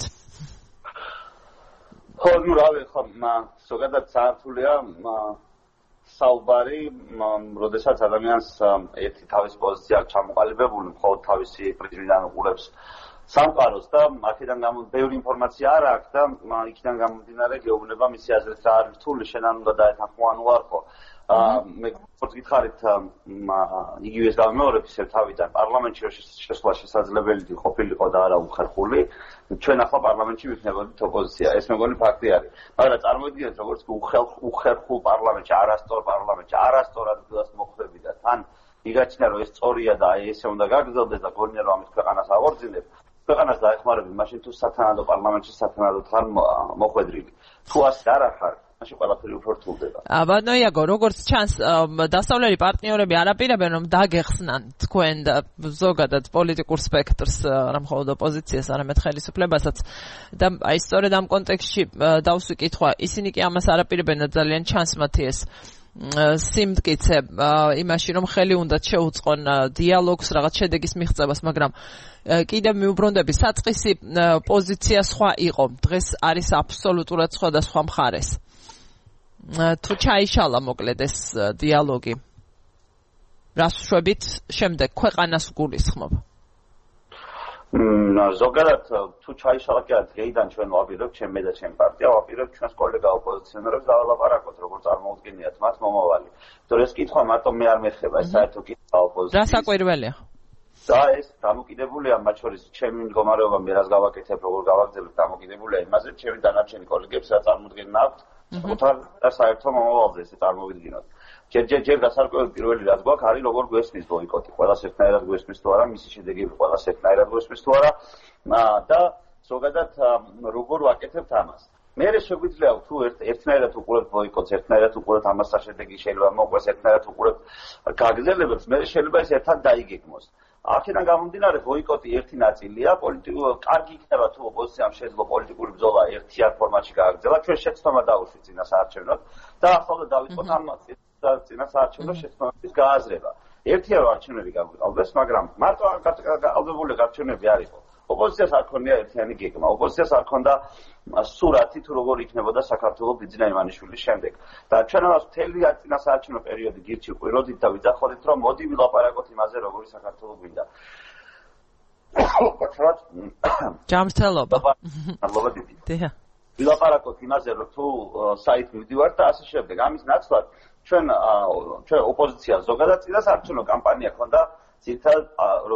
S2: ხო, ნუ რავი, ხო, ზოგადად საერთულია საუბარი, როდესაც ადამიანს ერთი თავის პოზიცია აქვს ჩამოყალიბებული, მხოლოდ თავისი პრიზმიდან უყურებს სამყაროს და აქედან გამო ბევრი ინფორმაცია არ აქვს და იქიდან გამომდინარე გეუბნება მისი აზრით რა არის რთული შენ არ უნდა დაეთანხმო ანუ არ ხო მე გითხარით იგივეს დავმეორებ ისე თავიდან პარლამენტში შესვლა შესაძლებელი ყოფილიყო და არა უხერხული ჩვენ ახლა პარლამენტში ვიქნებოდით ოპოზიცია ეს მეგონი ფაქტი არის მაგრამ წარმოიდგინეთ როგორც უხერხულ პარლამენტში არასწორ პარლამენტში არასწორად დილას მოხდები და თან იგაჩნია რომ ეს სწორია და აი ესე უნდა გაგრძელდეს და გონია რომ ამით ქვეყანას აღორძინებ ქვეყანას დაეხმარები მაშინ თუ სათანადო პარლამენტში სათანადოდ ხარ მოხვედრილი თუ ასე არ ახარ მაშინ ყველაფერი უფრო რთულდება
S1: ბატონო იაგო როგორც ჩანს დასავლელი პარტნიორები არაპირებენ რომ დაგეხსნან თქვენ და ზოგადად პოლიტიკურ სპექტრს არა მხოლოდ ოპოზიციას არამედ ხელისუფლებასაც და აი სწორედ ამ კონტექსტში დავსვი კითხვა ისინი კი ამას არაპირებენ და ძალიან ჩანს მათი ეს სიმტკიცე იმაში რომ ხელი უნდა შეუწყონ დიალოგს რაღაც შედეგის მიღწევას მაგრამ კიდევ მიუბრუნდები საწყისი პოზიცია სხვა იყო დღეს არის აბსოლუტურად სხვა და სხვა მხარეს თუ ჩაიშალა მოკლედ ეს დიალოგი რას შვებით შემდეგ ქვეყანას გულისხმობ
S2: ზოგადად თუ ჩაიშალა კი არა დღეიდან ჩვენ ვაპირებთ ჩემ მე და ჩემ პარტია ვაპირებთ ჩვენს კოლეგა ოპოზიციონერებს დავალაპარაკოთ როგორ წარმოუდგენიათ მათ მომავალი თორე ეს კითხვა მარტო მე არ მეხება ეს საერთო კითხვა ოპოზიციას
S1: რა საკვირველია
S2: და ეს დამოკიდებულია მათ შორის ჩემი მდგომარეობა მე რას გავაკეთებ როგორ გავაგრძელებ დამოკიდებულია იმაზე ჩემი დანარჩენი კოლეგებს რა წარმოუდგენა აქვთ საკუთარ საერთო მომავალზე ესე წარმოვიდგინოთ ჯერ ჯერ ჯერ გასარკვევი პირველი რაც გვაქვს არის როგორ გვესმის ბოიკოტი ყველას ერთნაირად გვესმის თუ არა მისი შედეგები ყველას ერთნაირად გვესმის თუ არა და ზოგადად როგორ ვაკეთებთ ამას მე შეგვიძლია თუ ერთნაირად უყურებთ ბოიკოტს, ერთნაირად უყურებთ ამას საშედეგი შეიძლება მოყვეს, ერთნაირად უყურებთ გაგრძელებებს, მე შეიძლება ეს ერთად დაიგეგმოს. აქედან გამომდინარე ბოიკოტი ერთი ნაწილია, პოლიტიკურ კარგი იქნება თუ ოპოზიციამ შეძლო პოლიტიკური ბრძოლა ერთიან ფორმატში გააგრძელა, ჩვენ შეცდომა დაუშვით წინა საარჩევნოდ და ახლა დავიწყოთ ამ წინა საარჩევნო შეცდომების გააზრება. ერთია რომ არჩევნები გაგვიყალბეს, მაგრამ მარტო ალბებული არჩევნები არ იყო. ოპოზიციას არ ქონია ერთიანი გეგმა, ოპოზიციას არ ქონდა სურათი თუ როგორ იქნებოდა საქართველოს ბიძინა ივანიშვილის შემდეგ. და ჩვენ ამას მთელი წინა საარჩევნო პერიოდი გირჩი ვყვიროდით და ვიძახოდით, რომ მოდი ვილაპარაკოთ იმაზე, როგორი საქართველოს გვინდა.
S1: ჯამრთელობა.
S2: მადლობა დიდი.
S1: დიახ.
S2: ვილაპარაკოთ იმაზე, რომ თუ საით მივდივართ და ასე შემდეგ. ამის ნაცვლად ჩვენ ჩვენ ოპოზიცია ზოგადად წინა საარჩევნო კამპანია ქონდა ძირითადად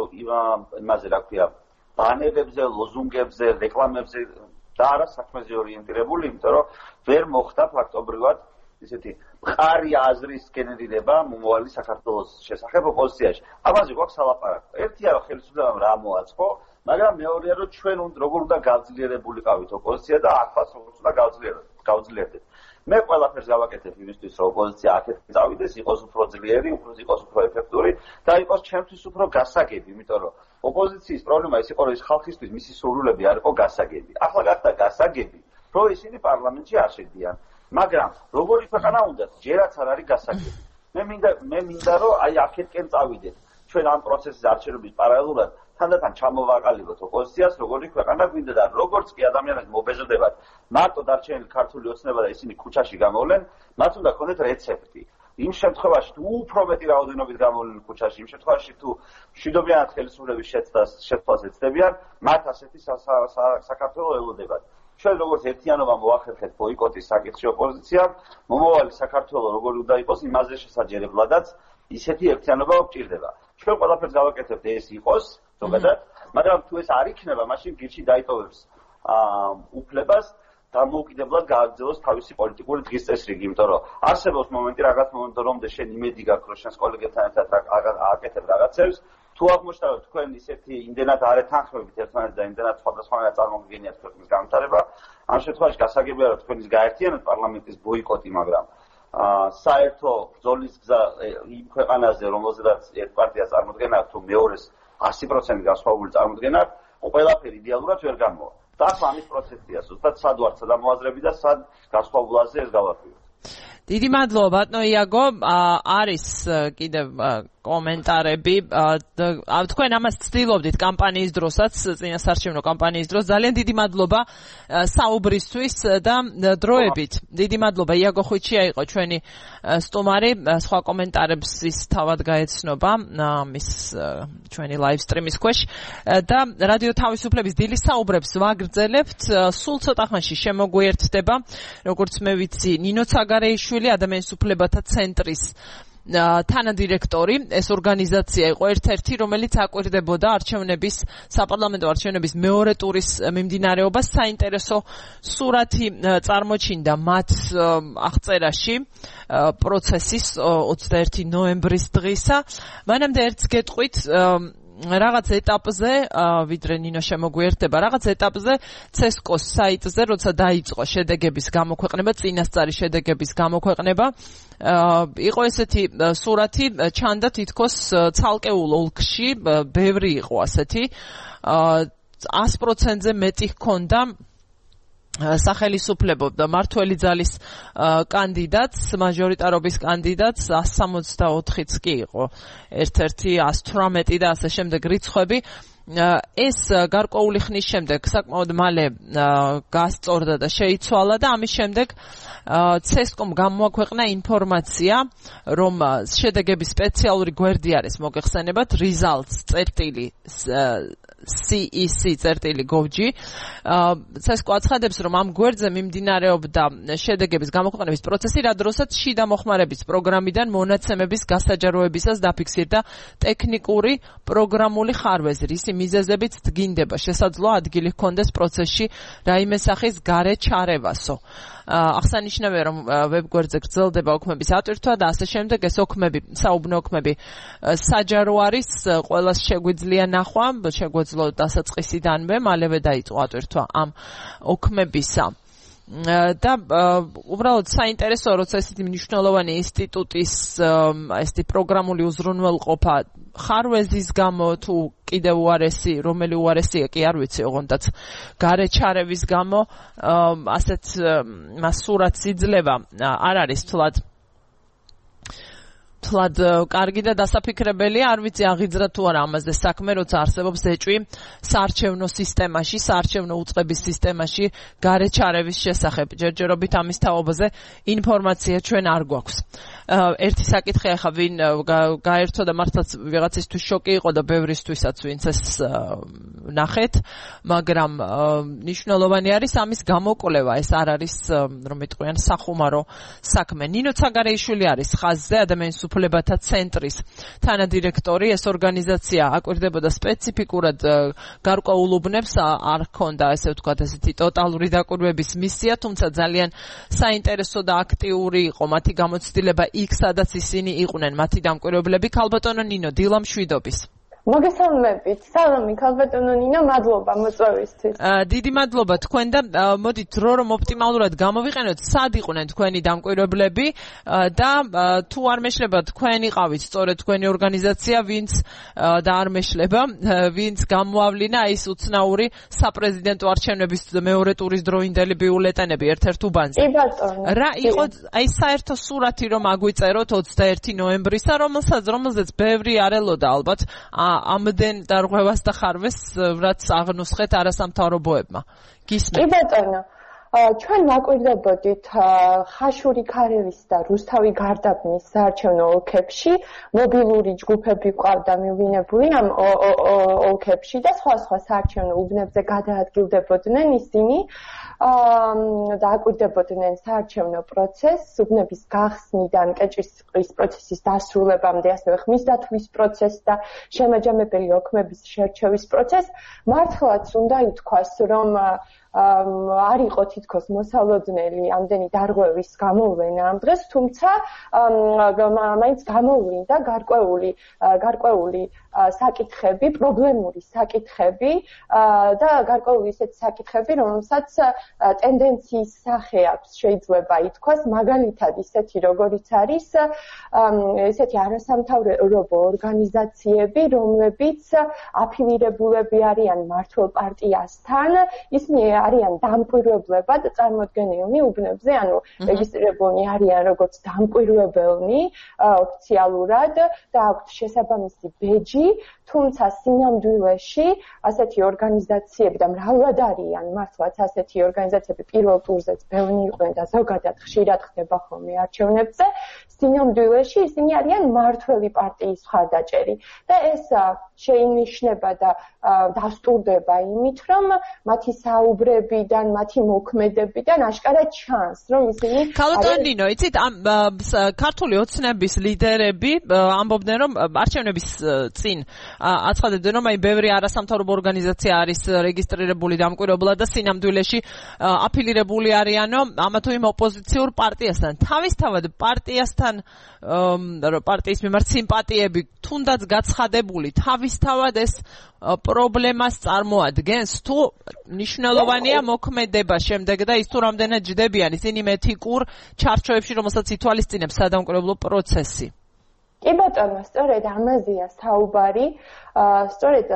S2: იმაზე რა ქვია ბანერებზე, ლოზუნგებზე, რეკლამებზე და არა საქმეზე ორიენტირებული, იმიტომ რომ ვერ მოხდა ფაქტობრივად ისეთი მყარი აზრის გენერირება მომავალი საქართველოს შესახებ ოპოზიციაში. ამაზე გვაქვს სალაპარაკო. ერთია რომ ხელისუფლებამ რა მოაწყო, მაგრამ მეორეა რომ ჩვენ როგორ უნდა გავძლიერებულიყავით ოპოზიცია და ახალს როგორ უნდა გავძლიერდეთ. მე ყველაფერს გავაკეთებ იმისთვის, რომ ოპოზიცია აქეთ წავიდეს, იყოს უფრო ძლიერი, უფრო იყოს უფრო ეფექტური და იყოს ჩემთვის უფრო გასაგები, იმიტომ რომ ოპოზიციის პრობლემა ის იყო, რომ ის ხალხისთვის მისი სურვილები არ იყო გასაგები. ახლა გახდა გასაგები, რომ ისინი პარლამენტში არ შედიან. მაგრამ როგორი ქვეყანა უნდათ, ჯერაც არ არის გასაგები. მე მინდა მე მინდა რომ აი აქეთკენ წავიდეთ. ჩვენ ამ პროცესის არჩევნების პარალელურად თანდათან ჩამოვაყალიბოთ ოპოზიციას, როგორი ქვეყანა გვინდა და როგორც კი ადამიანები მობეზრდებათ, მარტო დარჩენილი ქართული ოცნება და ისინი ქუჩაში გამოვლენ, მათ უნდა ქონდეთ რეცეპტი. იმ შემთხვევაში თუ უფრო მეტი რაოდენობით გამოვლენ ქუჩაში, იმ შემთხვევაში თუ მშვიდობიანად ხელისუფლების შეცდას შეცვლას ეცდებიან, მათ ასეთი საქართველოს ელოდებათ. ჩვენ როგორც ერთიანობა მოახერხეთ ბოიკოტის საკითხში ოპოზიციამ, მომავალი საქართველოს როგორი უნდა იყოს, იმაზე შესაძლებლადაც ისეთი ერთიანობა გვჭირდება. ჩვენ ყველაფერს გავაკეთებთ ეს იყოს ზოგადად, მაგრამ თუ ეს არ იქნება, მაშინ გირჩი დაიტოვებს უფლებას დამოუკიდებლად გააგრძელოს თავისი პოლიტიკური დღის წესრიგი, იმიტომ რომ არსებობს მომენტი, რაღაც მომენტი, რომდე შენ იმედი გაქვს, რომ შენს კოლეგებთან ერთად აკეთებ რაღაცებს, თუ აღმოჩნდა, რომ თქვენ ისეთი იმდენად არ ეთანხმებით ერთმანეთს და იმდენად სხვადასხვანაირად წარმოგიდგენიათ ქვეყნის განვითარება, ამ შემთხვევაში გასაგებია, რომ თქვენის გაერთიანოთ პარლამენტის ბოიკოტი, მაგრამ საერთო ბრძოლის გზა იმ ქვეყანაზე, რომელზედაც ერთ პარტიას წარმოადგენს, თუ მეორეს ასი პროცენტი განსხვავებული წარმოადგენს, ყველაფერი იდეალურად ვერ გამოვა. და ახლა ამის პროცესია, ზუსტად სად ვართ სადამოაზრები და სად განსხვავებულაზე ეს გავარკვიოთ.
S1: დიდი მადლობა ბატონო იაგო, არის კიდევ კომენტარები, თქვენ ამას ცდილობდით კამპანიის დროსაც, წინასაარჩევნო კამპანიის დროს, ძალიან დიდი მადლობა საუბრისთვის და დროებით. დიდი მადლობა იაგო ხვიჩია იყო ჩვენი სტუმარი, სხვა კომენტარებს ის თავად გაეცნობა მის ჩვენი live stream-ის ქვეშ და რადიო თავისუფლების დილის საუბრებს ვაგრძელებთ, სულ ცოტა ხანში შემოგვიერთდება, როგორც მე ვიცი, ნინო ცაგარეიშვილი, ადამიანის უფლებათა ცენტრის თანადირექტორი. ეს ორგანიზაცია იყო ერთ-ერთი, რომელიც აკვირდებოდა არჩევნების, საპარლამენტო არჩევნების მეორე ტურის მიმდინარეობას. საინტერესო სურათი წარმოჩინდა მათ აღწერაში პროცესის ოცდაერთი ნოემბრის დღისა. მანამდე ერთს გეტყვით, რაღაც ეტაპზე, ვიდრე ნინო შემოგვიერთდება, რაღაც ეტაპზე ცესკოს საიტზე, როცა დაიწყო შედეგების გამოქვეყნება, წინასწარი შედეგების გამოქვეყნება, იყო ესეთი სურათი, ჩანდა თითქოს ცალკეულ ოლქში, ბევრი იყო ასეთი, ას პროცენტზე მეტი ჰქონდა სახელისუფლებო და მართველი ძალის კანდიდატს, მაჟორიტარობის კანდიდატს ას სამოცდაოთხიც კი იყო, ერთ-ერთი ას თვრამეტი და ასე შემდეგ რიცხვები. ეს გარკვეული ხნის შემდეგ საკმაოდ მალე გასწორდა და შეიცვალა და ამის შემდეგ ცესკომ გამოაქვეყნა ინფორმაცია, რომ შედეგების სპეციალური გვერდი არის მოგეხსენებათ results წერტილი C E C წერტილი gov.g. ცესკო აცხადებს, რომ ამ გვერდზე მიმდინარეობდა შედეგების გამოქვეყნების პროცესი, რა დროსაც შიდა მოხმარების პროგრამიდან მონაცემების გასაჯაროებისას დაფიქსირდა ტექნიკური პროგრამული ხარვეზი, ისი მიზეზებით დგინდება შესაძლოა ადგილი ჰქონდეს პროცესში რაიმე სახის გარე ჩარევასო. აღსანიშნავია, რომ ვებგვერდზე გრძელდება ოქმების ატვირთვა და ასე შემდეგ. ეს ოქმები, საუბნო ოქმები საჯარო არის, ყველას შეგვიძლია ნახვა, შეგვეძლო დასაწყისიდანვე, მალევე დაიწყო ატვირთვა ამ ოქმებისა. და უბრალოდ საინტერესოა, როცა ესეთი მნიშვნელოვანი ინსტიტუტის ესეთი პროგრამული უზრუნველყოფა ხარვეზის გამო თუ კიდევ უარესი, რომელი უარესია კი არ ვიცი, ოღონდაც გარეჩარევის გამო ასეთ მას სურათს იძლევა არ არის თლად თლად კარგი და დასაფიქრებელია, არ ვიცი აღიძრა თუ არა ამაზე საქმე, როცა არსებობს ეჭვი საარჩევნო სისტემაში, საარჩევნო უწყების სისტემაში გარეჩარევის შესახებ. ჯერჯერობით ამის თაობაზე ინფორმაცია ჩვენ არ გვაქვს. ერთი საკითხი ახლა ვინ გაერთო და მართლაც ვიღაცისთვის შოკი იყო და ბევრისთვისაც ვინც ეს ნახეთ, მაგრამ ნიშნულოვანი არის ამის გამოკვლევა, ეს არ არის რომ იტყვიან სახუმარო საქმე. ნინო ცაგარეიშვილი არის ხაზზე, ადამიანის უფლებათა ცენტრის თანადირექტორი. ეს ორგანიზაცია აკვირდებოდა სპეციფიკურად გარკვეულ უბნებს, არ ჰქონდა ესე ვთქვათ ესეთი ტოტალური დაკვირვების მისია, თუმცა ძალიან საინტერესო და აქტიური იყო მათი გამოცდილება იქ, სადაც ისინი იყვნენ, მათი დამკვირვებლები. ქალბატონო ნინო, დილა მშვიდობის.
S6: მოგესალმებით. სალამი ქალბატონო ნინო, მადლობა მოწვევისთვის.
S1: დიდი მადლობა თქვენ და მოდით დრო რომ ოპტიმალურად გამოვიყენოთ, სად იყვნენ თქვენი დამკვირვებლები და თუ არ მეშლება თქვენ იყავით სწორედ თქვენი ორგანიზაცია, ვინც და არ მეშლება, ვინც გამოავლინა ის უცნაური საპრეზიდენტო არჩევნების მეორე ტურის დროინდელი ბიულეტენები ერთ-ერთ უბანზე.
S6: კი ბატონო.
S1: რა იყო აი საერთო სურათი რომ აგვიწეროთ ოცდაერთი ნოემბრისა, რომელსაც რომელზეც ბევრი არ ელოდა ალბათ ამდენ დარღვევას და ხარვეს რაც აღნუსხეთ არასამთავრობოებმა. გისმენთ?
S6: კი ბატონო. ჩვენ ვაკვირდებოდით ხაშური ქარევის და რუსთავი გარდაბნის საარჩევნო ოლქებში, მობილური ჯგუფები ყავდა მივინებული ამ ოლქებში და სხვა სხვა საარჩევნო უბნებზე გადაადგილდებოდნენ ისინი და აკვირდებოდნენ საარჩევნო პროცესს, უბნების გახსნიდან კეჭისყრის პროცესის დასრულებამდე, ასევე ხმის დათვლის პროცესს და შემაჯამებელი ოქმების შერჩევის პროცესს. მართლაც უნდა ითქვას, რომ არ იყო თითქოს მოსალოდნელი ამდენი დარღვევის გამოვლენა ამ დღეს, თუმცა მაინც გამოვლინდა გარკვეული გარკვეული საკითხები, პრობლემური საკითხები და გარკვეული ისეთი საკითხები, რომელსაც ტენდენციის სახე აქვს, შეიძლება ითქვას, მაგალითად ისეთი როგორიც არის ესეთი არასამთავრობო ორგანიზაციები, რომლებიც აფილირებულები არიან მმართველ პარტიასთან, ისინი არიან დამკვირვებლებად წარმოდგენილნი უბნებზე, ანუ რეგისტრირებულნი არიან როგორც დამკვირვებელნი ოფიციალურად და აქვთ შესაბამისი ბეჯი, თუმცა სინამდვილეში ასეთი ორგანიზაციები და მრავლად არიან მართლაც ასეთი ორგანიზაციები პირველ ტურზეც ბევრი იყვნენ და ზოგადად ხშირად ხდება ხოლმე არჩევნებზე, სინამდვილეში ისინი არიან მმართველი პარტიის მხარდაჭერი და ეს შეინიშნება და დასტურდება იმით, რომ მათი საუბრებიდან, მათი მოქმედებიდან აშკარად ჩანს, რომ ისინი
S1: ქალბატონო ნინო, იცით, ამ ქართული ოცნების ლიდერები ამბობდნენ, რომ არჩევნების წინ აცხადებდნენ, რომ აი ბევრი არასამთავრობო ორგანიზაცია არის რეგისტრირებული დამკვირვებლად და სინამდვილეში აფილირებული არიანო ამა თუ იმ ოპოზიციურ პარტიასთან. თავისთავად პარტიასთან პარტიის მიმართ სიმპათიები თუნდაც გაცხადებული, თავისთავად ეს პრობლემას წარმოადგენს, თუ ნიშნულოვანია მოქმედება შემდეგ და ის თუ რამდენად ჯდებიან ისინი ეთიკურ ჩარჩოებში, რომელსაც ითვალისწინებს სადამკვირვებლო პროცესი.
S6: კი ბატონო, სწორედ ამაზეა საუბარი, სწორედ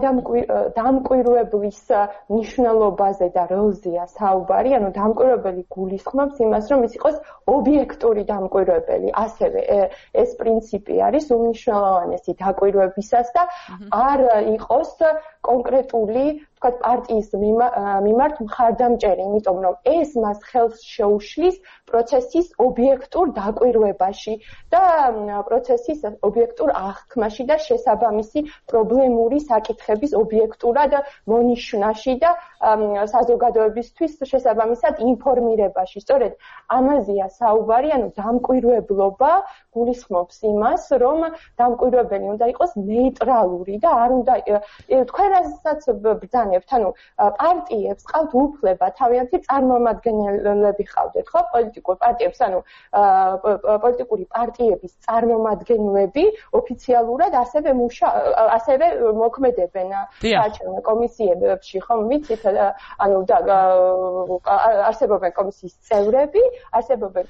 S6: დამკვირვებლის მნიშვნელობაზე და როლზეა საუბარი, ანუ დამკვირვებელი გულისხმობს იმას, რომ ის იყოს ობიექტური დამკვირვებელი. ასევე ეს პრინციპი არის უმნიშვნელოვანესი დაკვირვებისას და არ იყოს კონკრეტული თქვათ პარტიის მიმართ მხარდამჭერი, იმიტომ რომ ეს მას ხელს შეუშლის პროცესის ობიექტურ დაკვირვებაში და პროცესის ობიექტურ აღქმაში და შესაბამისი პრობლემური საკითხების ობიექტურად მონიშნაში და საზოგადოებისთვის შესაბამისად ინფორმირებაში. სწორედ ამაზეა საუბარი, ანუ დამკვირვებლობა გულისხმობს იმას, რომ დამკვირვებელი უნდა იყოს ნეიტრალური და არ უნდა თქვენ რასაც ბრძანეთ ვიყენებთ, ანუ პარტიებს ყავთ უფლება თავიანთი წარმომადგენლები ყავდეთ, ხო, პოლიტიკურ პარტიებს, ანუ პოლიტიკური პარტიების წარმომადგენლები ოფიციალურად ასევე მუშა ასევე მოქმედებენ საარჩევნო კომისიებში, ხო, ვიცით, ანუ და არსებობენ კომისიის წევრები, არსებობენ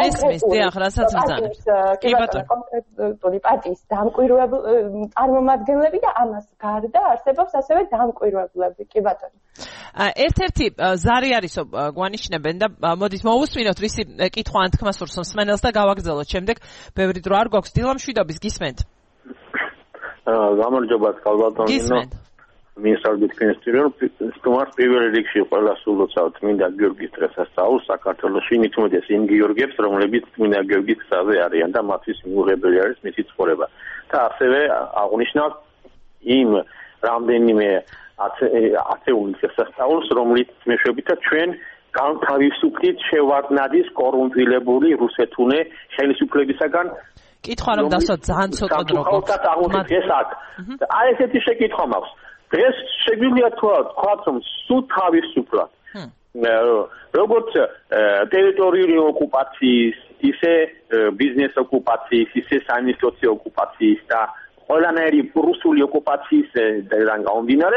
S6: კონკრეტული პარტიის დამკვირვებლები, წარმომადგენლები და ამას გარდა არსებობს ასევე დამკვირვებლები, კი ბატონო.
S1: ერთ-ერთი ზარი არისო გვანიშნებენ და მოდით მოვუსმინოთ რისი კითხვა ან თქმა სურს მსმენელს და გავაგრძელოთ შემდეგ ბევრი დრო არ გვაქვს. დილა მშვიდობის, გისმენთ?
S7: გამარჯობა კალბატონინო. მინსალდით კენსტირონ სტუმარს პირველ რიგში ყველა სულოცავთ მინდა გიორგის დღესასწაულს საქართველოში, მithumetes იმ გიორგებს, რომლებიც მინდა გიორგის გზაზე არიან და მათთვის მიუღებელი არის მისი ცხოვრება. და ასევე აღნიშნავთ იმ რამდენიმე ათეული დღესასწაულს, რომლის მეშვეობითაც ჩვენ განთავისუფლდით შევარდნადის კორუმპირებული რუსეთუნე ხელისუფლებისაგან.
S1: კითხვა რომ დასო ძალიან ცოტა დრო
S7: გვაქვს. ეს აქ. აი ესეთი შეკითხვა მაქვს. დღეს შეგვიძლია თქვათ რომ სულ თავისუფლად. როგორც ტერიტორიული ოკუპაციის, ისე ბიზნეს ოკუპაციის, ისე საინვესტიციო ოკუპაციის და ყველანაირი რუსული ოკუპაციისგან გამომდინარე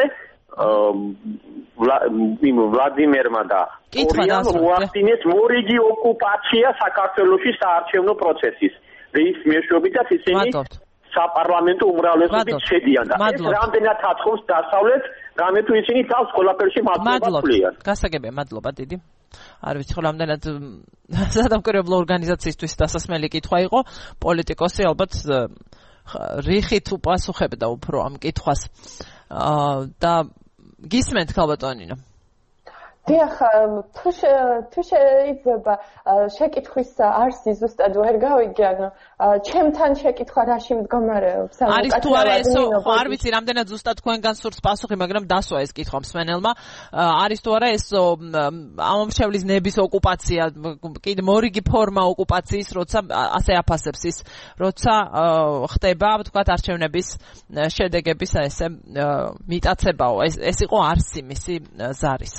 S7: ვლადიმერმა და ორიამ მოახდინეს მორიგი ოკუპაცია საქართველოში საარჩევნო პროცესის. რის მეშვეობითაც ისინი საპარლამენტო უმრავლესობით შედიან და ეს რამდენად აცხობს დასავლეთს, რამე თუ ისინი თავს ყველაფერში მართლობას ფლიან.
S1: გასაგებია, მადლობა დიდი. არ ვიცი ხო რამდენად სადამკვირვებლო ორგანიზაციისთვის დასასმელი კითხვა იყო, პოლიტიკოსი ალბათ რიხით უპასუხებდა უფრო ამ კითხვას. და გისმენთ ქალბატონინო?
S6: დიახ, თუ თუ შეიძლება შეკითხვის არსი ზუსტად ვერ გავიგე, ანუ ჩემთან შეკითხვა რაში მდგომარეობს?
S1: არის თუ არა ესო, ხო არ ვიცი რამდენად ზუსტად თქვენგან სურს პასუხი, მაგრამ დასვა ეს კითხვა მსმენელმა. არის თუ არა ეს ამომრჩევლის ნების ოკუპაცია, კიდე მორიგი ფორმა ოკუპაციის, როცა ასე აფასებს ის, როცა ხდება, ვთქვათ, არჩევნების შედეგების ესე მიტაცებაო. ეს ეს იყო არსი მისი ზარის.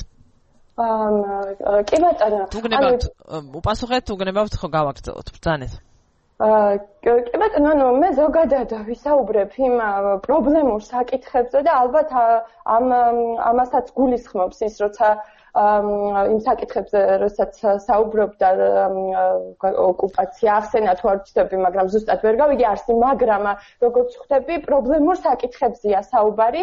S6: აა კი ბატონო.
S1: თუ გნებავთ უპასუხეთ, თუ გნებავთ ხო გავაგრძელოთ ბრძანეთ.
S6: აა კი ბატონო, ანუ მე ზოგადად ვისაუბრებ იმ პრობლემურ საკითხებზე და ალბათ ამ ამასაც გულისხმობს ის, როცა იმ საკითხებზე, როცა საუბრობდა ოკუპაცია, ახსენა თუ არ ვცდები, მაგრამ ზუსტად ვერ გავიგე არსი, მაგრამ როგორც ხვდები, პრობლემურ საკითხებზია საუბარი,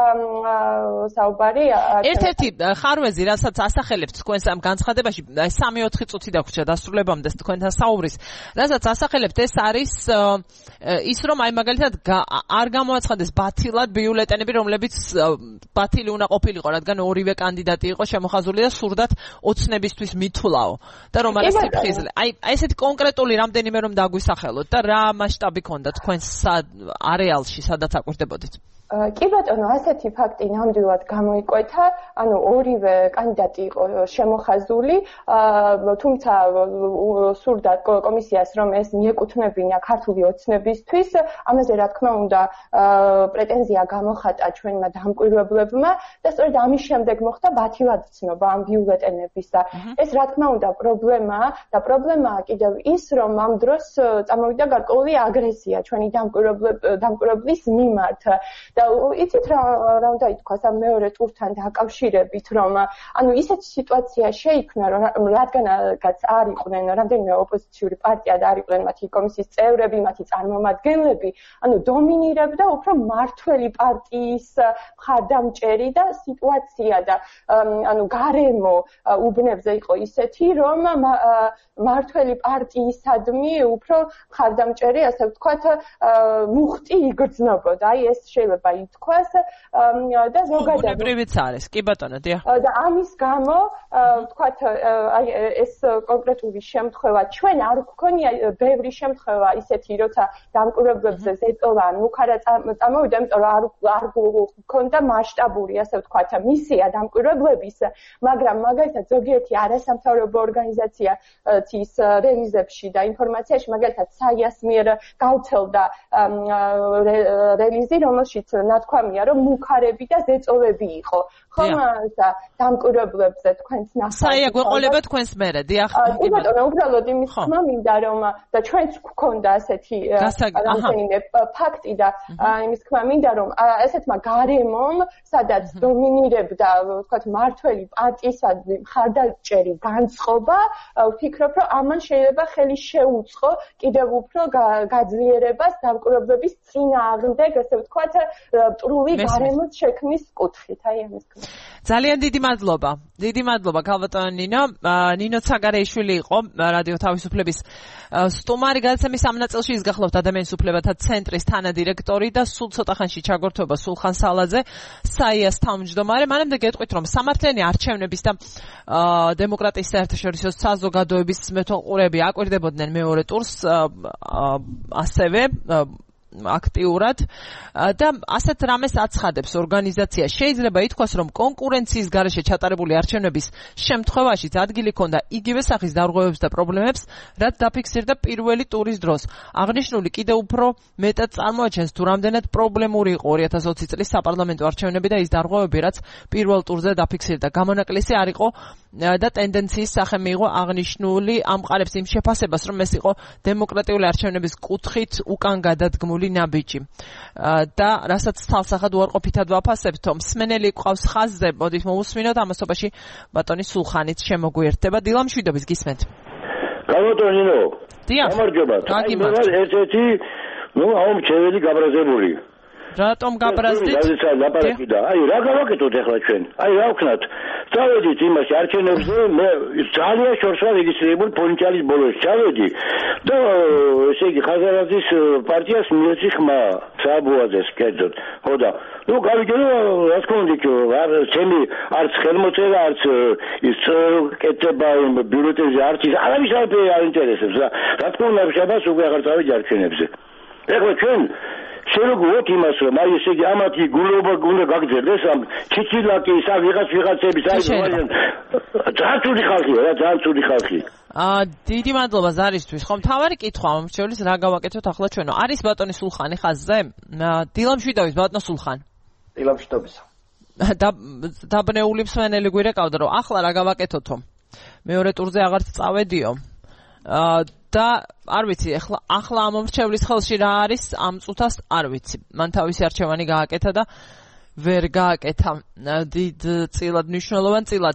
S6: საუბარი.
S1: ერთ-ერთი ხარვეზი, რასაც ასახელებთ თქვენს ამ განცხადებაში, სამი ოთხი წუთი დაგვრჩა დასრულებამდე თქვენთან საუბრის, რასაც ასახელებთ, ეს არის ის, რომ აი მაგალითად არ გამოაცხადეს ბათილად ბიულეტენები, რომლებიც ბათილი უნდა ყოფილიყო, რადგან ორივე კანდიდატი იყო შემოხაზული და სურდათ ოცნებისთვის მithulao და რომ არის სიფხიზლე. აი ესეთი კონკრეტული რამდენიმე რომ დაგვისახელოთ და რა მასშტაბი ქონდა თქვენს არეალში, სადაც აკვირდებოდით?
S6: კი ბატონო, ასეთი ფაქტი ნამდვილად გამოიკვეთა, ანუ ორივე კანდიდატი იყო შემოხაზული, თუმცა სურდა კომისიას, რომ ეს მიეკუთვნებინა ქართული ოცნებისთვის, ამაზე რა თქმა უნდა პრეტენზია გამოხატა ჩვენმა დამკვირვებლებმა და სწორედ ამის შემდეგ მოხდა ბათილად ცნობა ამ ბიულეტენების და ეს რა თქმა უნდა პრობლემაა და პრობლემაა კიდევ ის, რომ ამ დროს წამოვიდა გარკვეული აგრესია ჩვენი დამკვირვებლის მიმართ. და იცით რა რა უნდა ითქვას ამ მეორე ტურთან დაკავშირებით, რომ ანუ ისეთი სიტუაცია შეიქმნა, რომ რადგანაც არ იყვნენ რამდენიმე ოპოზიციური პარტია და არ იყვნენ მათი კომისიის წევრები, მათი წარმომადგენლები, ანუ დომინირებდა უფრო მართველი პარტიის მხარდამჭერი და სიტუაცია და ანუ გარემო უბნებზე იყო ისეთი, რომ მართველი პარტიისადმი უფრო მხარდამჭერი, ასე ვთქვათ, მუხტი იგრძნობოდა. აი ეს შეიძლება ითქვას და ზოგადად
S1: უნებრივიც არის. კი ბატონო, დიახ.
S6: და ამის გამო ვთქვათ, აი ეს კონკრეტული შემთხვევა ჩვენ არ გვქონია ბევრი შემთხვევა ისეთი, როცა დამკვირვებლებზე ზეწოლა მუქარა წამოვიდა, იმიტომ რომ არ არ გვქონდა მასშტაბური, ასე ვთქვათ, მისია დამკვირვებლების, მაგრამ მაგალითად ზოგიერთი არასამთავრობო ორგანიზაცია ის რელიზებში და ინფორმაციაში, მაგალითად საიას მიერ გავრცელდა რელიზი, რომელშიც ნათქვამია, რომ მუქარები და ზეწოლები იყო. ხომ დამკვირვებლებზე თქვენს ნახავთ.
S1: საია გვეყოლება თქვენს მერე, დიახ.
S6: კი ბატონო, უბრალოდ იმის თქმა მინდა რომ და ჩვენც გქონდა ასეთი რამდენიმე ფაქტი და იმის თქმა მინდა რომ ესეთმა გარემომ, სადაც დომინირებდა, ვთქვათ, მართველი პარტიისადმი მხარდაჭერი განწყობა, ვფიქრობ, რომ ამან შეიძლება ხელი შეუწყო კიდევ უფრო გაძლიერებას დამკვირვებლების წინააღმდეგ, ესე ვთქვათ, მტრული გარემოს შექმნის კუთხით. აი ამის თქმა.
S1: ძალიან დიდი მადლობა. დიდი მადლობა ქალბატონო ნინო. ნინო ცაგარეიშვილი იყო რადიო თავისუფლების სტუმარი, გადაცემის ამ ნაწილში ის გახლავთ ადამიანის უფლებათა ცენტრის თანადირექტორი და სულ ცოტა ხანში ჩაგორთვება სულხან სალაძე, საიას თავმჯდომარე. მანამდე გეტყვით, რომ სამართლიანი არჩევნების და დემოკრატიის საერთაშორისო საზოგადოების მეთვალყურეები აკვირდებოდნენ მეორე ტურს ასევე აქტიურად და ასეთ რამეს აცხადებს ორგანიზაცია. შეიძლება ითქვას, რომ კონკურენციის გარეშე ჩატარებული არჩევნების შემთხვევაშიც ადგილი ჰქონდა იგივე სახის დარღვევებს და პრობლემებს, რაც დაფიქსირდა პირველი ტურის დროს. აღნიშნული კიდევ უფრო მეტად წარმოაჩენს თუ რამდენად პრობლემური იყო ორი ათას ოცი წლის საპარლამენტო არჩევნები და ის დარღვევები, რაც პირველ ტურზე დაფიქსირდა. გამონაკლისი არ იყო და ტენდენციის სახე მიიღო აღნიშნული ამყარებს იმ შეფასებას, რომ ეს იყო დემოკრატიული არჩევნების კუთხით უკან გადადგმული ნაბიჯი. და რასაც თალსახად უარყოფითად ვაფასებთ, მსმენელი ყავს ხაზზე, მოდით მოусმინოთ ამასობაში ბატონი სულხანიც შემოგვიერთდება. დილა მშვიდობის გისმენთ.
S8: გამოდონინო.
S1: დიახ.
S8: გამარჯობა. აი მე ვარ ერთ-ერთი, ნუ აუმჩეველი გაბრაზებული.
S1: რატომ გაბრაზდით?
S8: რაზეც ლაპარაკი და აი რა გავაკეთოთ ახლა ჩვენ? აი რა ვქნათ? წავედით იმაში არჩევნებზე, მე ძალიან შორს ვარ რეგისტრირებული პონჩალის ბოლოს ჩავედი და ესე იგი ხაზარაძის პარტიას მიეცი ხმა საბუაძეს კერძოდ. ხო და ნუ გავიგე რა თქმა უნდა არ ჩემი არც ხელმოწერა არც ის კეთება იმ ბიულეტენზე არც ის არავის არ აინტერესებს რა. რა თქმა უნდა შაბას უკვე აღარ წავედი არჩევნებზე. ეხლა ჩვენ შეგუოთ იმას რომ აი ესე იგი ამათი გულობა გუნდა გაგძერდეს ამ ჩიჩილაკი სა ვიღაც ვიღაცების აი ძალიან ცუდი ხალხია რა ძალიან ცუდი ხალხი.
S1: აა დიდი მადლობა ზარისთვის. ხომ თავარი კითხვა მომრჩევლის რა გავაკეთოთ ახლა ჩვენო. არის ბატონი სულხანი ხაზზე? დილა მშვიდობის ბატონო სულხან.
S9: დილა მშვიდობის.
S1: დაბნეული მსმენელი გვირეკავდა რომ ახლა რა გავაკეთოთო. მეორე ტურზე აღარც წავედიო. აა და არ ვიცი ახლა ახლა ამომრჩევლის ხელში რა არის ამ წუთას არ ვიცი. მან თავისი არჩევანი გააკეთა და ვერ გააკეთა დიდ წილად მნიშვნელოვან წილად.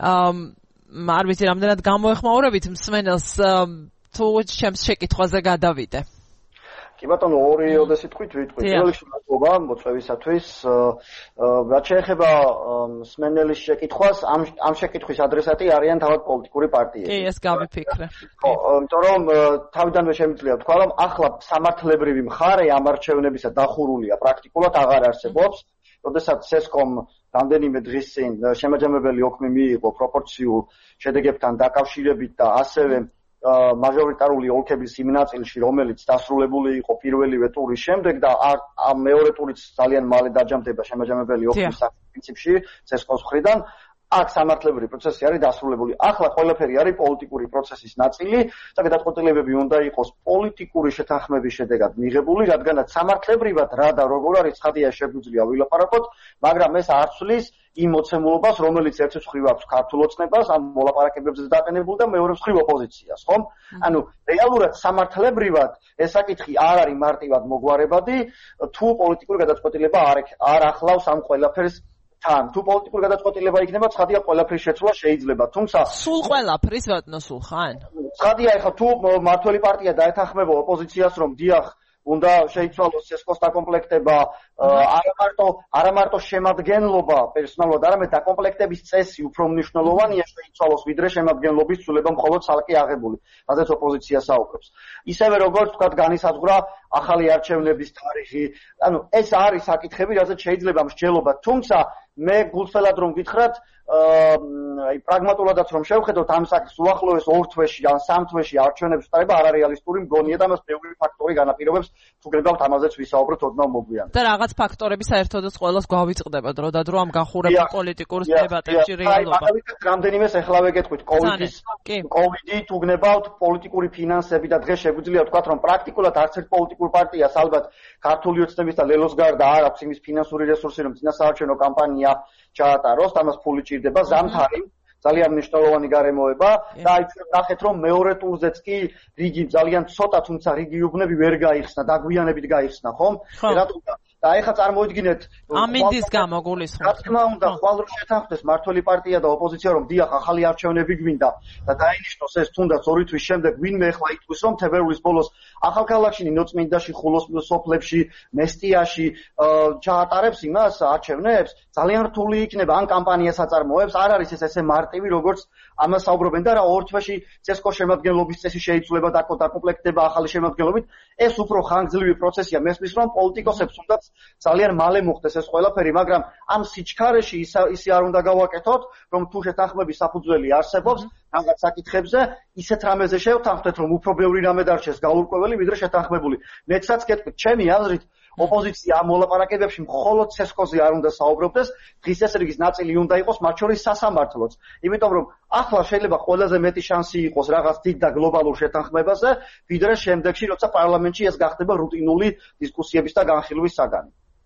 S1: არ ვიცი რამდენად გამოეხმაურებით მსმენელს თუ ჩემს შეკითხვაზე გადავიდე.
S9: კი ბატონო ორი ოდესიტყვით ვიტყვით. პირველი შემოგვიყვება მოწვევისათვის რაც შეეხება მსმენელის შეკითხვას, ამ ამ შეკითხვის ადრესატი არიან თავად პოლიტიკური პარტიები.
S1: კი, ეს გავიფიქრე.
S9: ხო, იმიტომ რომ თავიდანვე შემიძლია ვთქვა, რომ ახლა სამართლებრივი მხარე ამ არჩევნებისა დახურულია პრაქტიკულად აღარ არსებობს. როდესაც სესკომ რამდენიმე დღის წინ შემაჯამებელი ოქმი მიიღო პროპორციულ შედეგებთან დაკავშირებით და ასევე მაჟორიტარული ოლქების იმ ნაწილში, რომელიც დასრულებული იყო პირველივე ტურის შემდეგ და ამ მეორე ტურიც ძალიან მალე დაჯამდება შემაჯამებელი ოქმის პრინციპში ცესკოს მხრიდან. აქ სამართლებრივი პროცესი არის დასრულებული. ახლა ყველაფერი არის პოლიტიკური პროცესის ნაწილი და გადაწყვეტილებები უნდა იყოს პოლიტიკური შეთანხმების შედეგად მიღებული, რადგანაც სამართლებრივად რა და როგორ არის ცხადია შეგვიძლია ვილაპარაკოთ, მაგრამ ეს არ ცვლის იმ მოცემულობას, რომელიც ერთი მხრივ აქვს ქართულ ოცნებას, ამ მოლაპარაკებებზე დაყენებულ და მეორე მხრივ ოპოზიციას, ხომ? ანუ რეალურად სამართლებრივად ეს საკითხი არ არის მარტივად მოგვარებადი, თუ პოლიტიკური გადაწყვეტილება არ არ ახლავს ამ ყველაფერს თან. თუ პოლიტიკური გადაწყვეტილება იქნება, ცხადია ყველაფრის შეცვლა შეიძლება, თუმცა
S1: სულ ყველაფრის ბატონო სულხან.
S9: ცხადია, ეხლა თუ მართველი პარტია დაეთანხმება ოპოზიციას, რომ დიახ უნდა შეიცვალოს სესკოს დაკომპლექტება, არა მარტო არა მარტო შემადგენლობა პერსონალურად, არამედ დაკომპლექტების წესი უფრო მნიშვნელოვანია შეიცვალოს, ვიდრე შემადგენლობის ცვლილება მხოლოდ ცალკე აღებული, რადგან ოპოზიცია საუბრობს. ისევე როგორც თქვათ განისაზღვრა ახალი არჩევნების თარიღი, ანუ ეს არის საკითხები, რაზეც შეიძლება მსჯელობა, თუმცა მე გულწრფელად რომ გითხრათ, აი პრაგმატულადაც რომ შევხედოთ ამ საკითხს უახლოეს ორ თვეში ან სამ თვეში არჩევნების ტარება არარეალისტური მგონია და მას ბევრი ფაქტორი განაპირობებს, თუ გრებავთ ამაზეც ვისაუბროთ ოდნავ მოგვიანებით.
S1: და რაღაც ფაქტორები საერთოდაც ყველას გვავიწყდება დრო და დრო ამ გახურებულ პოლიტიკურ დებატებში რეალობა.
S9: რამდენიმეს ეხლავე გეტყვით კოვიდის კოვიდი თუ გნებავთ პოლიტიკური ფინანსები და დღეს შეგვიძლია ვთქვათ რომ პრაქტიკულად არც ერთ პოლიტიკურ პარტიას ალბათ ქართული ოცნების და ლელოს გარდა არ აქვს იმის ფინანსური რესურსი რომ წინასაარჩევნო კამპანია კამპანია ჩაატაროს, ამას ფული ჭირდება, ზამთარი ძალიან მნიშვნელოვანი გარემოება და აი ჩვენ ნახეთ რომ მეორე ტურზეც კი რიგი ძალიან ცოტა თუმცა რიგი უბნები ვერ გაიხსნა, დაგვიანებით გაიხსნა, ხომ? რატომ და ეხლა წარმოიდგინეთ
S1: ამინდის გამო გულისხმობ.
S9: რა თქმა უნდა, ხვალ რო შეთანხმდეს მართველი პარტია და ოპოზიცია რომ დიახ ახალი არჩევნები გვინდა და დაინიშნოს ეს თუნდაც ორი თვის შემდეგ ვინმე ეხლა იტყვის რომ თებერვლის ბოლოს ახალქალაქში, ნინოწმინდაში, ხულოს სოფლებში, მესტიაში ჩაატარებს იმას არჩევნებს, ძალიან რთული იქნება ან კამპანიას აწარმოებს, არ არის ეს ესე მარტივი როგორც ამას საუბრობენ და რა ორ თვეში ცესკოს შემადგენლობის წესი შეიცვლება და დაკომპლექტდება ახალი შემადგენლობით, ეს უფრო ხანგრძლივი პროცესია, მესმის რომ პოლიტიკოსებს უნდათ ძალიან მალე მოხდეს ეს ყველაფერი, მაგრამ ამ სიჩქარეში ისე არ უნდა გავაკეთოთ, რომ თუ შეთანხმების საფუძველი არსებობს, რაღაც საკითხებზე ისეთ რამეზე შევთანხმდეთ, რომ უფრო ბევრი რამე დარჩეს გაურკვეველი, ვიდრე შეთანხმებული. მეცაც გეტყვით, ჩემი აზრით ოპოზიცია ამ მოლაპარაკებებში მხოლოდ ცესკოზე არ უნდა საუბრობდეს, დღის ეს რიგის ნაწილი უნდა იყოს მათ შორის სასამართლოც. იმიტომ რომ ახლა შეიძლება ყველაზე მეტი შანსი იყოს რაღაც დიდ და გლობალურ შეთანხმებაზე, ვიდრე შემდეგში, როცა პარლამენტში ეს გახდება რუტინული დისკუსიების და განხილვის საგანი.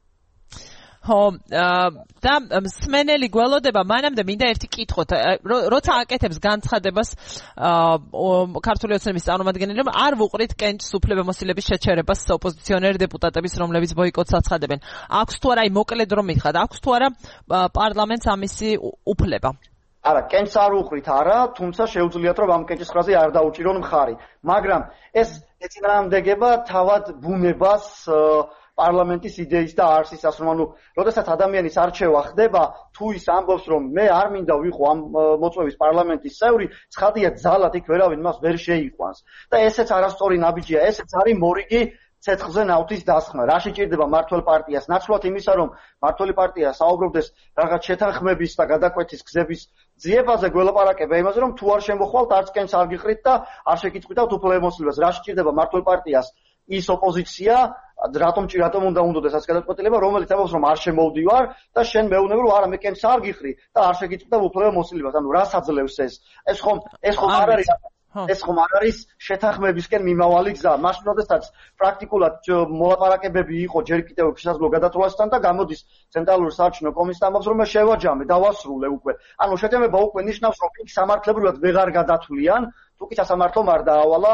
S1: ხო, და მსმენელი გველოდება, მანამდე მინდა ერთი კითხოთ, როცა აკეთებს განცხადებას ქართული ოცნების წარმომადგენელი, რომ არ ვუყრით კენჭს უფლებამოსილების შეჩერებას ოპოზიციონერი დეპუტატების, რომლებიც ბოიკოტს აცხადებენ. აქვს თუ არა, აი მოკლედ რომ მითხრათ, აქვს თუ არა პარლამენტს ამისი უფლება?
S9: არა, კენჭს არ უყრით, არა, თუმცა შეუძლიათ რომ ამ კენჭის ხრაზე არ დაუჭირონ მხარი. მაგრამ ეს ეწინააღმდეგება თავად ბუნებას პარლამენტის იდეის და არსისას, რომ ანუ, როდესაც ადამიანის არჩევა ხდება, თუ ის ამბობს, რომ მე არ მინდა ვიყო ამ მოწვევის პარლამენტის წევრი, ცხადია ძალად იქ ვერავინ მას ვერ შეიყვანს. და ესეც არასწორი ნაბიჯია, ესეც არის მორიგი ცეცხლზე ნავთის დასხმა. რა შეჭირდება მართველ პარტიას? ნაცვლად იმისა, რომ მართველი პარტია საუბრობდეს რაღაც შეთანხმების და გადაკვეთის გზების ძიებაზე, გველაპარაკება იმაზე, რომ თუ არ შემოხვალთ, არც კენჭს არ გიყრით და არ შეკითხვით უფლებამოსილებას. რა შეჭირდება მართველ პარტიას? ის ოპოზიცია, რატომ ჭი რატომ უნდა უნდოდეს ეს გადაწყვეტილება, რომელიც ამბობს რომ არ შემოვდივარ და შენ მეუბნები რომ არა მე კენჭს არ გიხრი და არ შეგიწყვეტა უფლებამოსილებას. ანუ რას აძლევს ეს? ეს ხომ ეს ხომ არ არის ეს ხომ არ არის შეთანხმებისკენ მიმავალი გზა. მაშინ როდესაც პრაქტიკულად მოლაპარაკებები იყო ჯერ კიდევ შესაძლო გადათვლასთან და გამოდის ცენტრალური საარჩევნო კომისია ამბობს რომ მე შევაჯამე, დავასრულე უკვე. ანუ შეთანხმება უკვე ნიშნავს რომ იქ სამართლებრივად ვეღარ გადათვლიან, თუ კი სასამართლომ არ დაავალა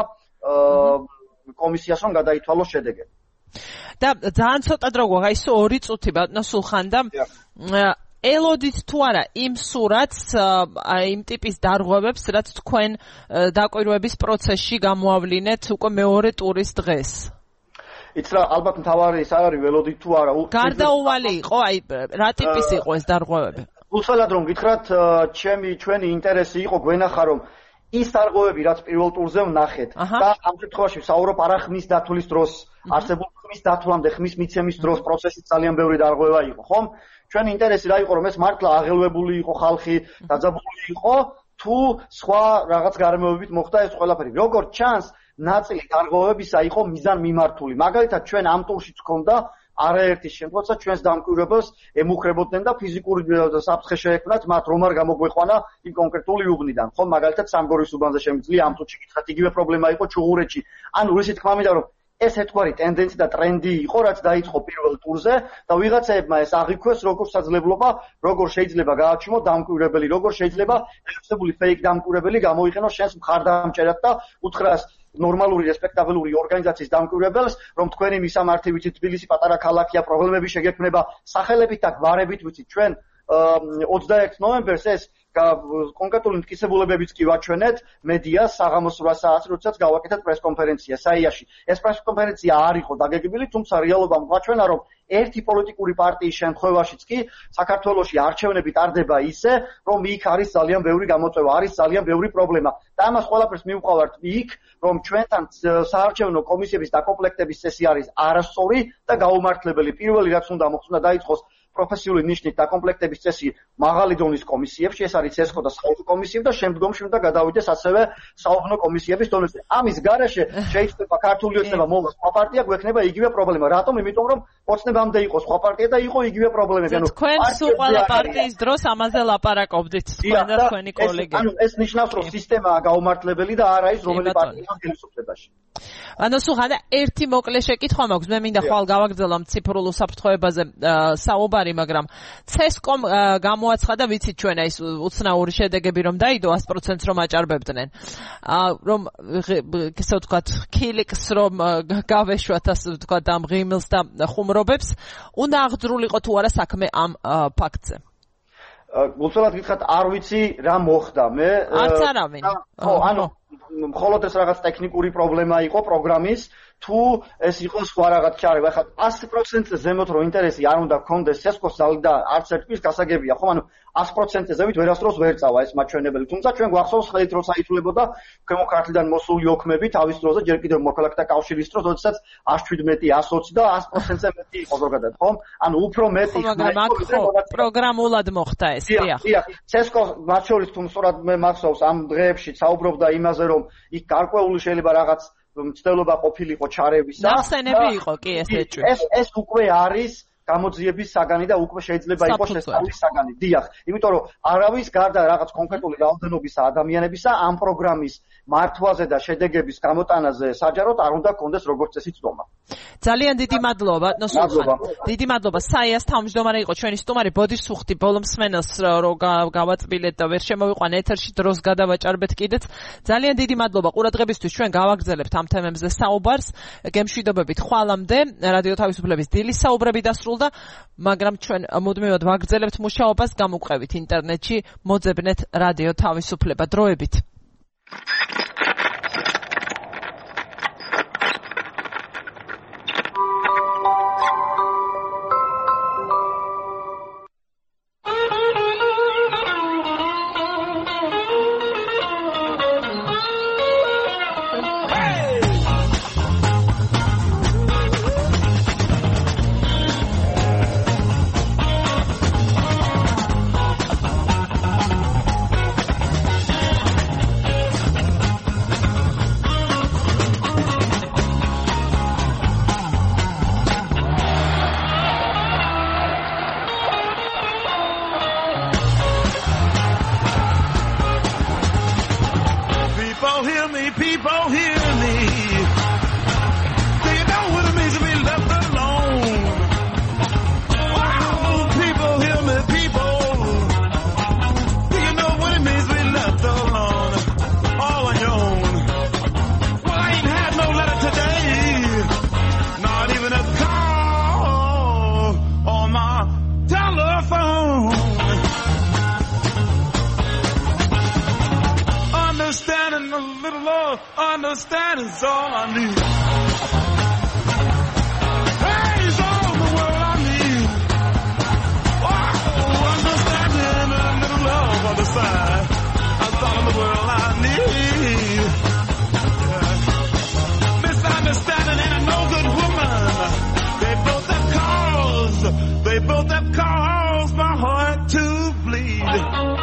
S9: კომისიას რომ გადაითვალოს შედეგები.
S1: და ძალიან ცოტა დრო გვაქვს, აი ორი წუთი ბატონო სულხან და ელოდით თუ არა იმ სურათს, იმ ტიპის დარღვევებს, რაც თქვენ დაკვირვების პროცესში გამოავლინეთ უკვე მეორე ტურის დღეს.
S9: იც რა, ალბათ მთავარი ის არ არის ველოდით თუ არა.
S1: გარდაუვალი იყო, აი რა ტიპის იყო ეს დარღვევები?
S9: უსწრაფად რომ გითხრათ, ჩემი ჩვენი ინტერესი იყო გვენახა რომ ის დარღვევები, რაც პირველ ტურზე ვნახეთ და ამ შემთხვევაში ვსაუბრობ არა ხმის დათვლის დროს, არსებულ ხმის დათვლამდე, ხმის მიცემის დროს პროცესით ძალიან ბევრი დარღვევა იყო, ხომ? ჩვენი ინტერესი რა იყო, რომ ეს მართლა აღელვებული იყო ხალხი, დაძაბული იყო, თუ სხვა რაღაც გარემოებით მოხდა ეს ყველაფერი. როგორც ჩანს, ნაწილი დარღვევებისა იყო მიზან მიმართული. მაგალითად, ჩვენ ამ ტურშიც გვქონდა არაერთი შემთხვევა ჩვენს დამკვირვებელს ემუქრებოდნენ და ფიზიკური საფრთხე შეექმნათ მათ რომ არ გამოგვეყვანა იმ კონკრეტული უბნიდან. ხო, მაგალითად სამგორის უბანზე შემიძლია ამ წუთში გითხრათ იგივე პრობლემა იყო ჩუღურეთში. ანუ ისე თქმა მინდა რომ ეს ერთგვარი ტენდენცია და ტრენდი იყო, რაც დაიწყო პირველ ტურზე და ვიღაცაებმა ეს აღიქვეს როგორც საძლებლობა, როგორ შეიძლება გააჩვენოს დამკვირვებელი, როგორ შეიძლება შეფასებული ფეიქ დამკვირვებელი გამოიყენოს შენს მხარდამჭერად და უთხრას ნორმალური რესპექტაბელური ორგანიზაციის დამკვირვებელს, რომ თქვენი მისამართი ვიცით, თბილისი პატარა ქალაქია, პრობლემები შეგექმნება, სახელებით და გვარებით ვიცით, ჩვენ ოცდაერთი ნოემბერს ეს კონკრეტული მტკიცებულებებიც კი ვაჩვენეთ მედიას საღამოს რვა საათს, როდესაც გავაკეთეთ პრესკონფერენცია საიაში. ეს პრესკონფერენცია არ იყო დაგეგმილი, თუმცა რეალობამ გვაჩვენა, რომ ერთი პოლიტიკური პარტიის შემთხვევაშიც კი საქართველოში არჩევნები ტარდება ისე, რომ იქ არის ძალიან ბევრი გამოწვევა, არის ძალიან ბევრი პრობლემა. და ამას ყველაფერს მივყავართ იქ, რომ ჩვენთან საარჩევნო კომისიების დაკომპლექტების წესი არის არასწორი და გაუმართლებელი. პირველი რაც უნდა მოხდეს, დაიწყოს პროფესიული ნიშნით დაკომპლექტების წესი მაღალი დონის კომისიებში, ეს არის ცესკო და საუბნო კომისიები და შემდგომში უნდა გადავიდეს ასევე საუბნო კომისიების დონეზე. ამის გარეშე შეიძლება ქართული ოცნება მოვას სხვა პარტია გვექნება იგივე პრობლემა. რატომ? იმიტომ რომ ოცნებამდე იყო სხვა პარტია და იყო იგივე პრობლემები.
S1: ანუ თქვენ სულ ყველა პარტიის დროს ამაზე ლაპარაკობდით თქვენ და თქვენი კოლეგები.
S9: ანუ ეს ნიშნავს რომ სისტემაა გაუმართლებელი და არ არის რომელი პარტია ხელისუფლებაში.
S1: ანუ სუხანა ერთი მოკლე შეკითხვა მაქვს. მე მინდა ხვალ გავაგრძელო ციფრულ უსაფრთხოებაზე საუბარი, მაგრამ ცესკომ გამოაცხადა, ვიცით ჩვენ ეს უცნაური შედეგები რომ დაიდო sto პროცენტს რომ აჭარბებდნენ. რომ ესე ვთქვათ, ქილიკს რომ გავეშვათ ასე ვთქვათ ამ ღიმილს და ხუმრობებს, უნდა აღძრულიყო თუ არა საქმე ამ ფაქტზე.
S9: უცბად გითხრათ, არ ვიცი რა მოხდა. მე
S1: არც არავინ.
S9: ხო, ანუ მხოლოდ ეს რაღაც ტექნიკური პრობლემა იყო პროგრამის, თუ ეს იყო სხვა რაღაც ჩარევა. ახლა sto პროცენტზე ზემოთ რო ინტერესი არ უნდა გქონდეს სესკოს ზალიდან არც ერთის გასაგებია, ხო? ანუ sto პროცენტზე ზემოთ ვერასდროს ვერ წავა ეს მაჩვენებელი. თუმცა ჩვენ გვახსოვს ხელით რო საითულებოდა ქვემო ქართლიდან მოსული ოქმები თავის დროზე ჯერ კიდევ მოქალაქეთა კავშირის დროს, როდესაც sto შვიდმეტი, sto ოცი და sto პროცენტზე მეტი იყო ზოგადად, ხო? ანუ უფრო მეტი
S1: პროგრამულად მოხდა ეს, დიახ.
S9: დიახ, სესკო მათ შორის თუ სწორად მე მახსოვს ამ დღეებში საუბრობდა იმაზე, რომ იქ გარკვეული შეიძლება რაღაც მცდელობა ყოფილიყო ჩარევისა.
S1: ნახსენები იყო კი ეს ეჭვი.
S9: ეს ეს უკვე არის გამოძიების საგანი და უკვე შეიძლება იყოს შესწავლის საგანი. დიახ, იმიტომ რომ არავის გარდა რაღაც კონკრეტული რაოდენობისა ადამიანებისა ამ პროგრამის მართვაზე და შედეგების გამოტანაზე საჯაროდ არ უნდა გქონდეს როგორც წესი წვდომა.
S1: ძალიან დიდი მადლობა, ნოსულხან. დიდი მადლობა. საიას თავმჯდომარე იყო ჩვენი სტუმარი ბოდისუხტი, ბოლომ მსმენელს რომ გავაწბილეთ და ვერ შემოვიყვან ეთერში დროს გადავაჭარბეთ კიდეც. ძალიან დიდი მადლობა ყურადღებისთვის. ჩვენ გავაგრძელებთ ამ თემებზე საუბარს. გემშვიდობებით ხვალამდე რადიო თავისუფლების დილის საუბრები დასრულდა, მაგრამ ჩვენ მუდმივად ვაგრძელებთ მუშაობას, გამოგყევით ინტერნეტში, მოძებნეთ რადიო თავისუფლება. დროებით.
S10: Understanding's all I need. Praise all the world I need. Oh, understanding and a little love on the side. That's all the world I need. Yeah. Misunderstanding ain't a no good woman. They both have cause. They both have caused my heart to bleed.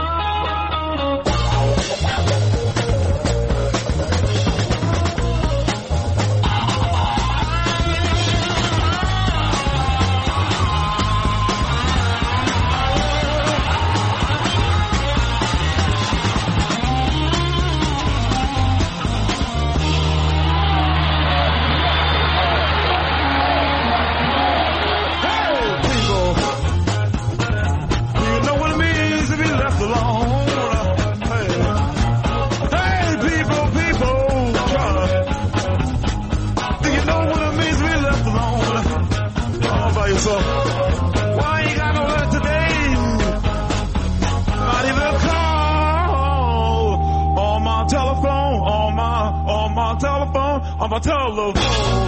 S10: On my telephone,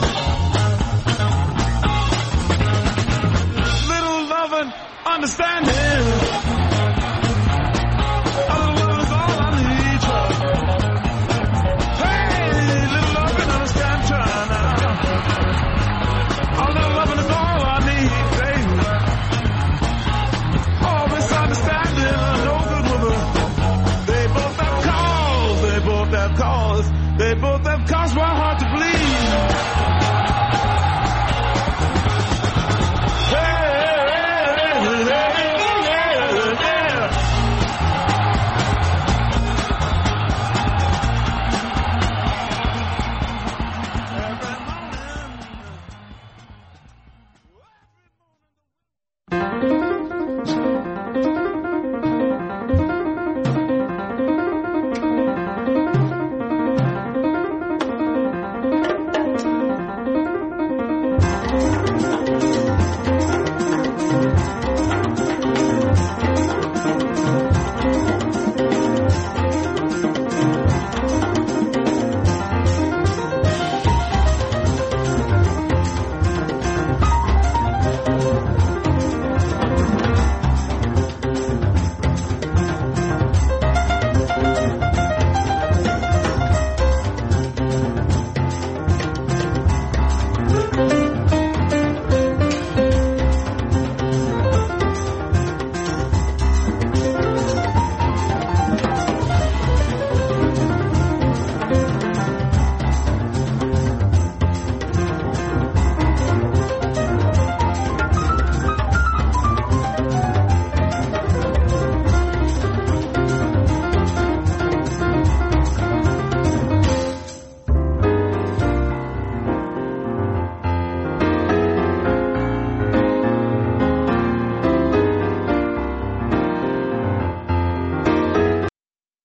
S10: little loving, understanding. Other love is all I need. Hey, little loving, understand, trying now. A little loving is all I need, baby. Oh, misunderstanding, no good woman. They both have cause. They both have cause. They both have caused my heart to bleed.